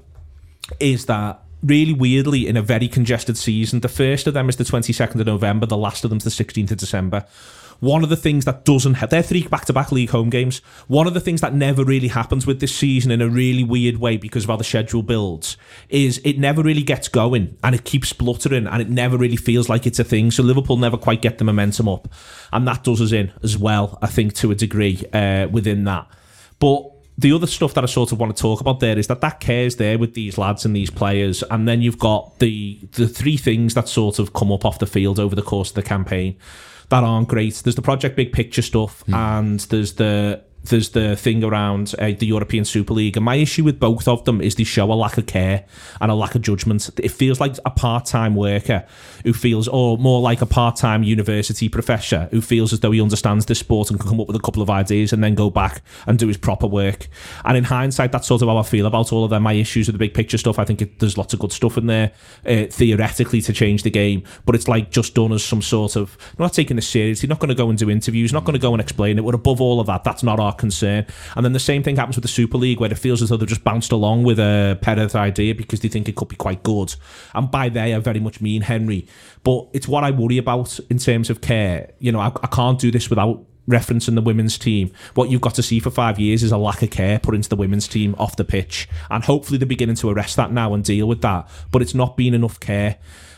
is that really weirdly, in a very congested season, the first of them is the twenty-second of November, the last of them's the sixteenth of December. One of the things that doesn't have, they're three back-to-back league home games. One of the things that never really happens with this season in a really weird way because of how the schedule builds is it never really gets going, and it keeps spluttering, and it never really feels like it's a thing. So Liverpool never quite get the momentum up, and that does us in as well, I think, to a degree uh, within that. But the other stuff that I sort of want to talk about there is that that care's there with these lads and these players, and then you've got the the three things that sort of come up off the field over the course of the campaign that aren't great. There's the Project Big Picture stuff, mm. and there's the there's the thing around uh, the European Super League. And my issue with both of them is they show a lack of care and a lack of judgment. It feels like a part-time worker who feels, or more like a part-time university professor who feels as though he understands this sport and can come up with a couple of ideas and then go back and do his proper work. And in hindsight, that's sort of how I feel about all of them. My issues with the big picture stuff, I think it, there's lots of good stuff in there, uh, theoretically, to change the game. But it's like just done as some sort of, we're not taking this seriously, not going to go and do interviews, not going to go and explain it. We're above all of that. That's not our concern. And then the same thing happens with the Super League, where it feels as though they've just bounced along with a Perez idea because they think it could be quite good. And by they, I very much mean Henry. But it's what I worry about in terms of care. You know, I, I can't do this without referencing the women's team. What you've got to see for five years is a lack of care put into the women's team off the pitch. And hopefully they're beginning to arrest that now and deal with that. But it's not been enough care.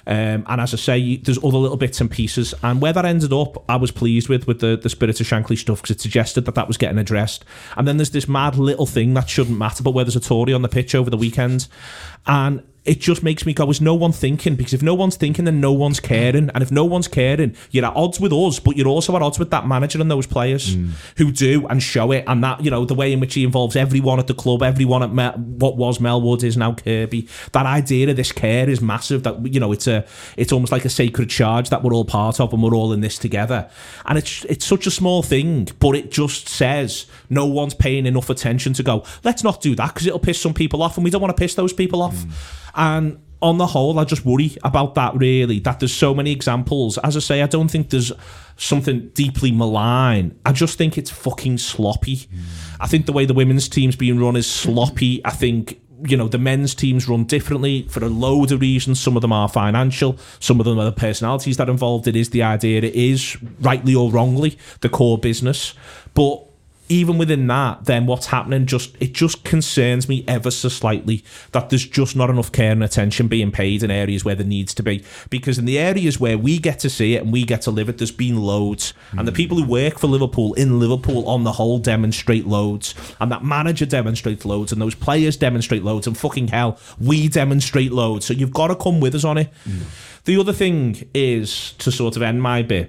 Um, and as I say, there's other little bits and pieces. And where that ended up, I was pleased with, with the, the Spirit of Shankly stuff, because it suggested that that was getting addressed. And then there's this mad little thing that shouldn't matter, but where there's a Tory on the pitch over the weekend. And it just makes me go, is no one thinking? Because if no one's thinking, then no one's caring. And if no one's caring, you're at odds with us, but you're also at odds with that manager and those players mm. who do and show it. And that, you know, the way in which he involves everyone at the club, everyone at Mel, what was Melwood is now Kirby. That idea of this care is massive. That, you know, it's a, it's almost like a sacred charge that we're all part of and we're all in this together. And it's it's such a small thing, but it just says no one's paying enough attention to go, let's not do that because it'll piss some people off, and we don't want to piss those people off. Mm. And on the whole, I just worry about that, really, that there's so many examples. As I say, I don't think there's something deeply malign. I just think it's fucking sloppy. Mm. I think the way the women's team's being run is sloppy. I think, you know, the men's teams run differently for a load of reasons. Some of them are financial. Some of them are the personalities that are involved. It is the idea. It is, rightly or wrongly, the core business. But even within that, then what's happening, just it just concerns me ever so slightly that there's just not enough care and attention being paid in areas where there needs to be. Because in the areas where we get to see it and we get to live it, there's been loads. Mm. And the people who work for Liverpool, in Liverpool, on the whole, demonstrate loads. And that manager demonstrates loads. And those players demonstrate loads. And fucking hell, we demonstrate loads. So you've got to come with us on it. Mm. The other thing is, to sort of end my bit,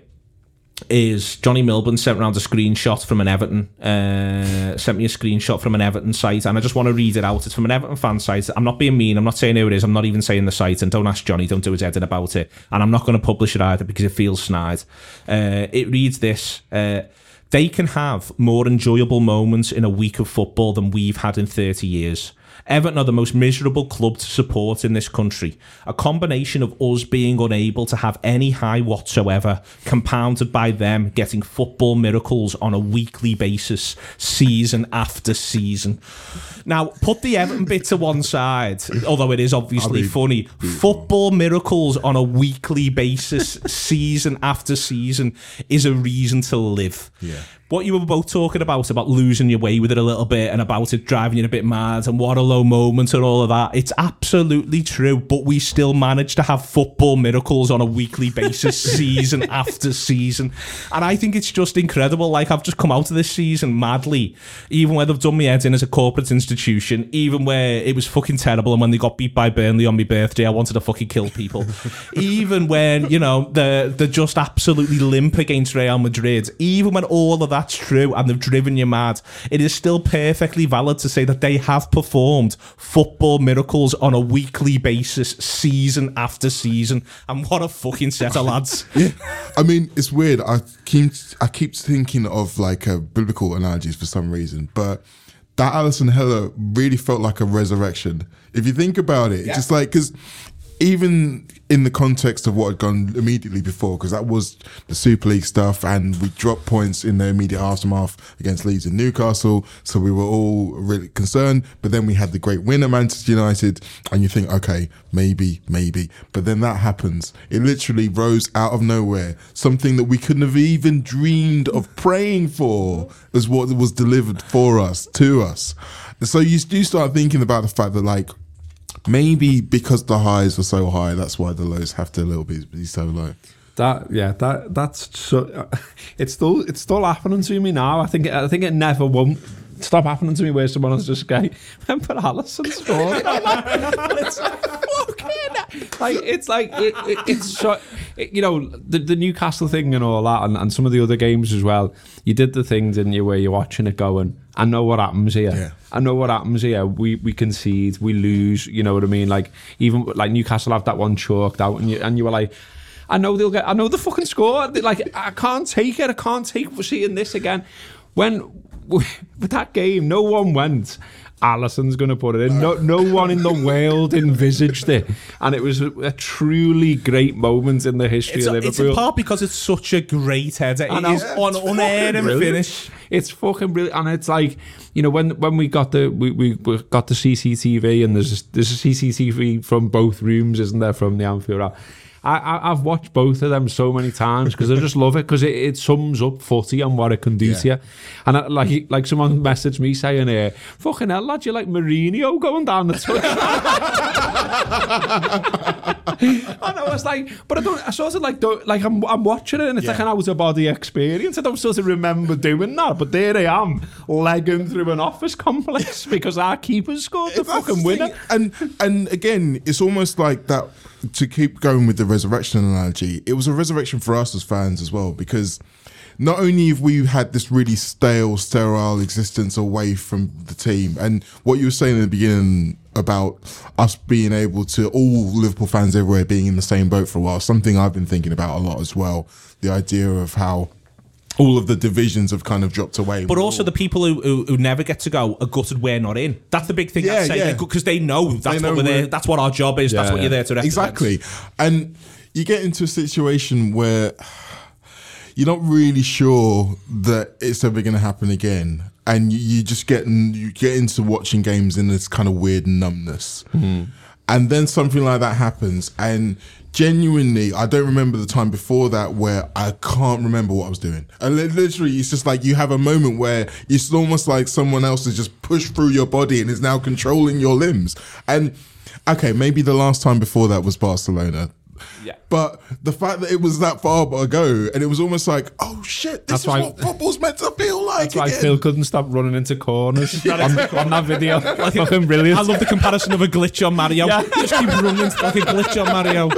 is Johnny Milburn sent around a screenshot from an Everton uh, sent me a screenshot from an Everton site, and I just want to read it out. It's from an Everton fan site. I'm not being mean, I'm not saying who it is, I'm not even saying the site, and don't ask Johnny, don't do his edit about it, and I'm not going to publish it either because it feels snide. Uh, it reads this: uh, they can have more enjoyable moments in a week of football than we've had in thirty years. Everton are the most miserable club to support in this country. A combination of us being unable to have any high whatsoever, compounded by them getting football miracles on a weekly basis, season after season. Now, put the Everton bit to one side, although it is obviously funny. Football miracles on a weekly basis, season after season, is a reason to live. Yeah. What you were both talking about, about losing your way with it a little bit and about it driving you a bit mad and what a low moment and all of that, it's absolutely true, but we still manage to have football miracles on a weekly basis, season after season. And I think it's just incredible. Like, I've just come out of this season madly, even where they've done me head in as a corporate institution, even where it was fucking terrible, and when they got beat by Burnley on my birthday, I wanted to fucking kill people. Even when, you know, they're, they're just absolutely limp against Real Madrid, even when all of that that's true and they've driven you mad, it is still perfectly valid to say that they have performed football miracles on a weekly basis, season after season. And what a fucking set of lads. Yeah, I mean, it's weird. I keep I keep thinking of like uh, biblical analogies for some reason, but that Alisson Heller really felt like a resurrection. If you think about it, yeah. Just like, because even in the context of what had gone immediately before, because that was the Super League stuff, and we dropped points in the immediate aftermath against Leeds and Newcastle, so we were all really concerned. But then we had the great win at Manchester United, and you think, okay, maybe, maybe. But then that happens. It literally rose out of nowhere. Something that we couldn't have even dreamed of praying for is what was delivered for us, to us. So you do start thinking about the fact that, like, maybe because the highs are so high, that's why the lows have to a little bit be so low. That yeah, that that's so. Uh, it's still it's still happening to me now. I think I think it never won't stop happening to me where someone else just go, remember Alisson scored? It's fucking like it's like it, it, it's so it, you know, the the Newcastle thing and all that, and, and some of the other games as well. You did the thing, didn't you, where you're watching it going, I know what happens here. Yeah. I know what happens here. We we concede, we lose. You know what I mean? Like, even like Newcastle have that one chalked out, and you and you were like, I know they'll get. I know the fucking score. Like, I can't take it. I can't take seeing this again. When with that game, no one went, Alisson's going to put it in. No, no one in the world envisaged it, and it was a, a truly great moment in the history it's of a, Liverpool. It's in part because it's such a great header. It is on unair and finish. It's fucking brilliant, and it's like, you know, when when we got the we, we, we got the C C T V, and there's there's a C C T V from both rooms, isn't there, from the Anfield? I, I, I've watched both of them so many times because I just love it because it, it sums up footy and what it can do Yeah. to you. And I, like like someone messaged me saying, uh, fucking hell, lad, you like Mourinho going down the touch. And I was like, but I don't, I sort of like, don't, like I'm, I'm watching it and it's Yeah. like an out of body experience. I don't sort of remember doing that, but there I am, legging through an office complex because our keeper scored the That's the fucking winner. thing. And and again, it's almost like that. To keep going with the resurrection analogy, it was a resurrection for us as fans as well, because not only have we had this really stale, sterile existence away from the team, and what you were saying in the beginning about us being able to, all Liverpool fans everywhere being in the same boat for a while, something I've been thinking about a lot as well. The idea of how all of the divisions have kind of dropped away. But also the people who, who who never get to go are gutted we're not in. That's the big thing. Yeah, I'd say yeah. because they know that's They know what we're there. we're- That's what our job is. that's Yeah, what yeah. you're there to represent. Exactly. And you get into a situation where you're not really sure that it's ever going to happen again. And you, you just get you get into watching games in this kind of weird numbness. And then something like that happens. And genuinely, I don't remember the time before that where I can't remember what I was doing. And li- literally, it's just like you have a moment where it's almost like someone else has just pushed through your body and is now controlling your limbs. And okay, maybe the last time before that was Barcelona. Yeah. But the fact that it was that far ago, and it was almost like, oh shit, this That's is why- what football's meant to feel like. That's why again. Phil couldn't stop running into corners on, on that video. Fucking brilliant. I love the comparison of a glitch on Mario. Yeah. Just keep running like a glitch on Mario.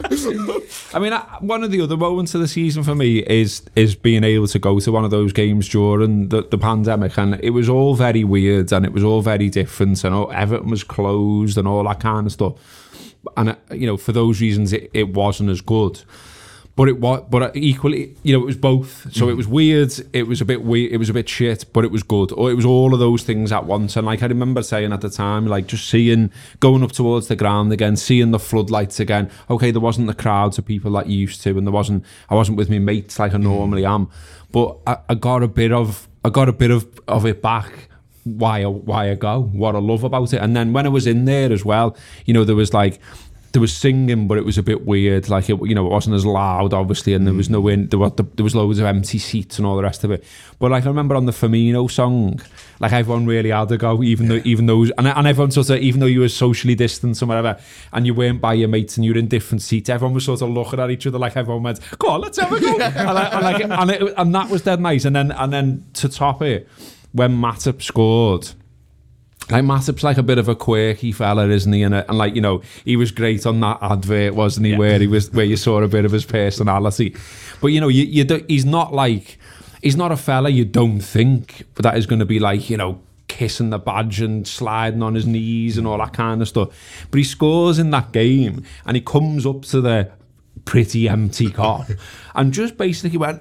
I mean, I, one of the other moments of the season for me is is being able to go to one of those games during the, the pandemic, and it was all very weird and it was all very different, and all, Everton was closed and all that kind of stuff. And uh, you know, for those reasons, it, it wasn't as good. But it was, but equally, you know, it was both. So it was weird. It was a bit weird. It was a bit shit, but it was good. Or it was all of those things at once. And like I remember saying at the time, like just seeing going up towards the ground again, seeing the floodlights again. Okay, there wasn't the crowds of people that you used to, and there wasn't. I wasn't with my mates like I normally am. But I, I got a bit of, I got a bit of of it back. Why I, why I go, what I love about it. And then when I was in there as well, you know, there was like, there was singing, but it was a bit weird. Like, it, you know, it wasn't as loud, obviously, and there was no wind. There was, there was loads of empty seats and all the rest of it. But like, I remember on the Firmino song, like everyone really had to go, even though, even though, and, and everyone sort of, even though you were socially distanced or whatever, and you weren't by your mates and you were in different seats, everyone was sort of looking at each other like everyone went, "Go on, let's have a go." and, I, and, like, and, it, and that was dead nice. And then, and then to top it, when Matip scored. Like Matip's like a bit of a quirky fella, isn't he? And, and like, you know, he was great on that advert, wasn't he? Yeah. Where he was, where you saw a bit of his personality. But you know, you, you do, he's not like, he's not a fella you don't think that is going to be like, you know, kissing the badge and sliding on his knees and all that kind of stuff. But he scores in that game, and he comes up to the pretty empty car and just basically went,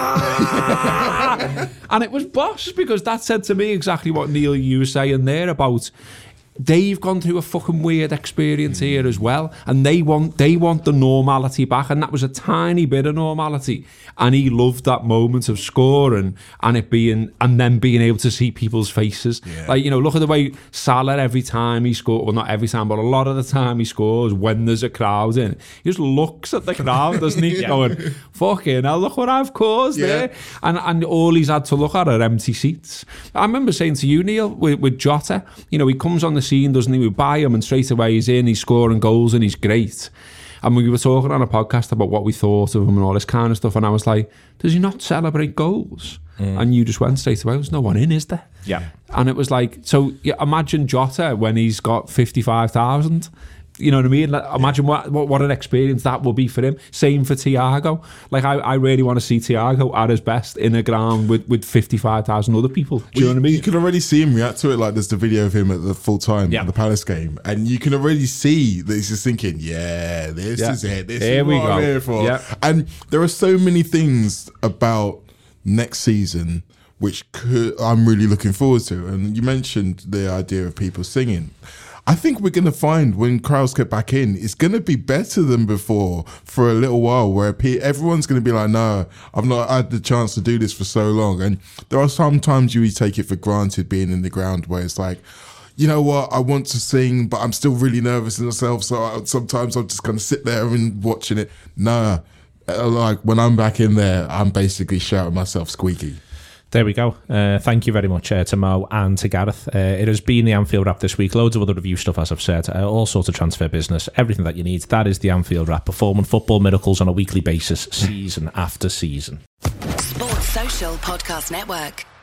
ah! And it was boss, because that said to me exactly what Neil you were saying there about they've gone through a fucking weird experience here as well, and they want they want the normality back, and that was a tiny bit of normality, and he loved that moment of scoring and it being, and then being able to see people's faces. Yeah. Like, you know, look at the way Salah, every time he scores, well, not every time, but a lot of the time he scores, when there's a crowd in, he just looks at the crowd, doesn't he? Yeah. Going, fucking hell, look what I've caused yeah. there. And and all he's had to look at are empty seats. I remember saying to you, Neil, with, with Jota, you know, he comes on the scene, doesn't he? We buy him and straight away he's in, he's scoring goals and he's great. And we were talking on a podcast about what we thought of him and all this kind of stuff, and I was like, does he not celebrate goals? Mm. And you just went straight away, there's no one in, is there? Yeah. And it was like, so yeah, imagine Jota when he's got fifty-five thousand. You know what I mean? Like, imagine what, what what an experience that will be for him. Same for Thiago. Like, I, I really want to see Thiago at his best in a ground with, with fifty-five thousand other people. Do you well, know what I mean? You can already see him react to it. Like, there's the video of him at the full time yeah. at the Palace game, and you can already see that he's just thinking, yeah, this yeah. is it. This Here is we what go. I'm here for. Yeah. And there are so many things about next season which could, I'm really looking forward to. And you mentioned the idea of people singing. I think we're going to find when crowds get back in, it's going to be better than before for a little while, where everyone's going to be like, no, I've not had the chance to do this for so long. And there are some times you take it for granted being in the ground where it's like, you know what, I want to sing, but I'm still really nervous in myself. So I, sometimes I'm just going to sit there and watching it. Nah, like when I'm back in there, I'm basically shouting myself squeaky. There we go. Uh, thank you very much uh, to Mo and to Gareth. Uh, it has been the Anfield Wrap this week. Loads of other review stuff, as I've said. Uh, all sorts of transfer business. Everything that you need. That is the Anfield Wrap. Performing football miracles on a weekly basis, season after season. Sports Social Podcast Network.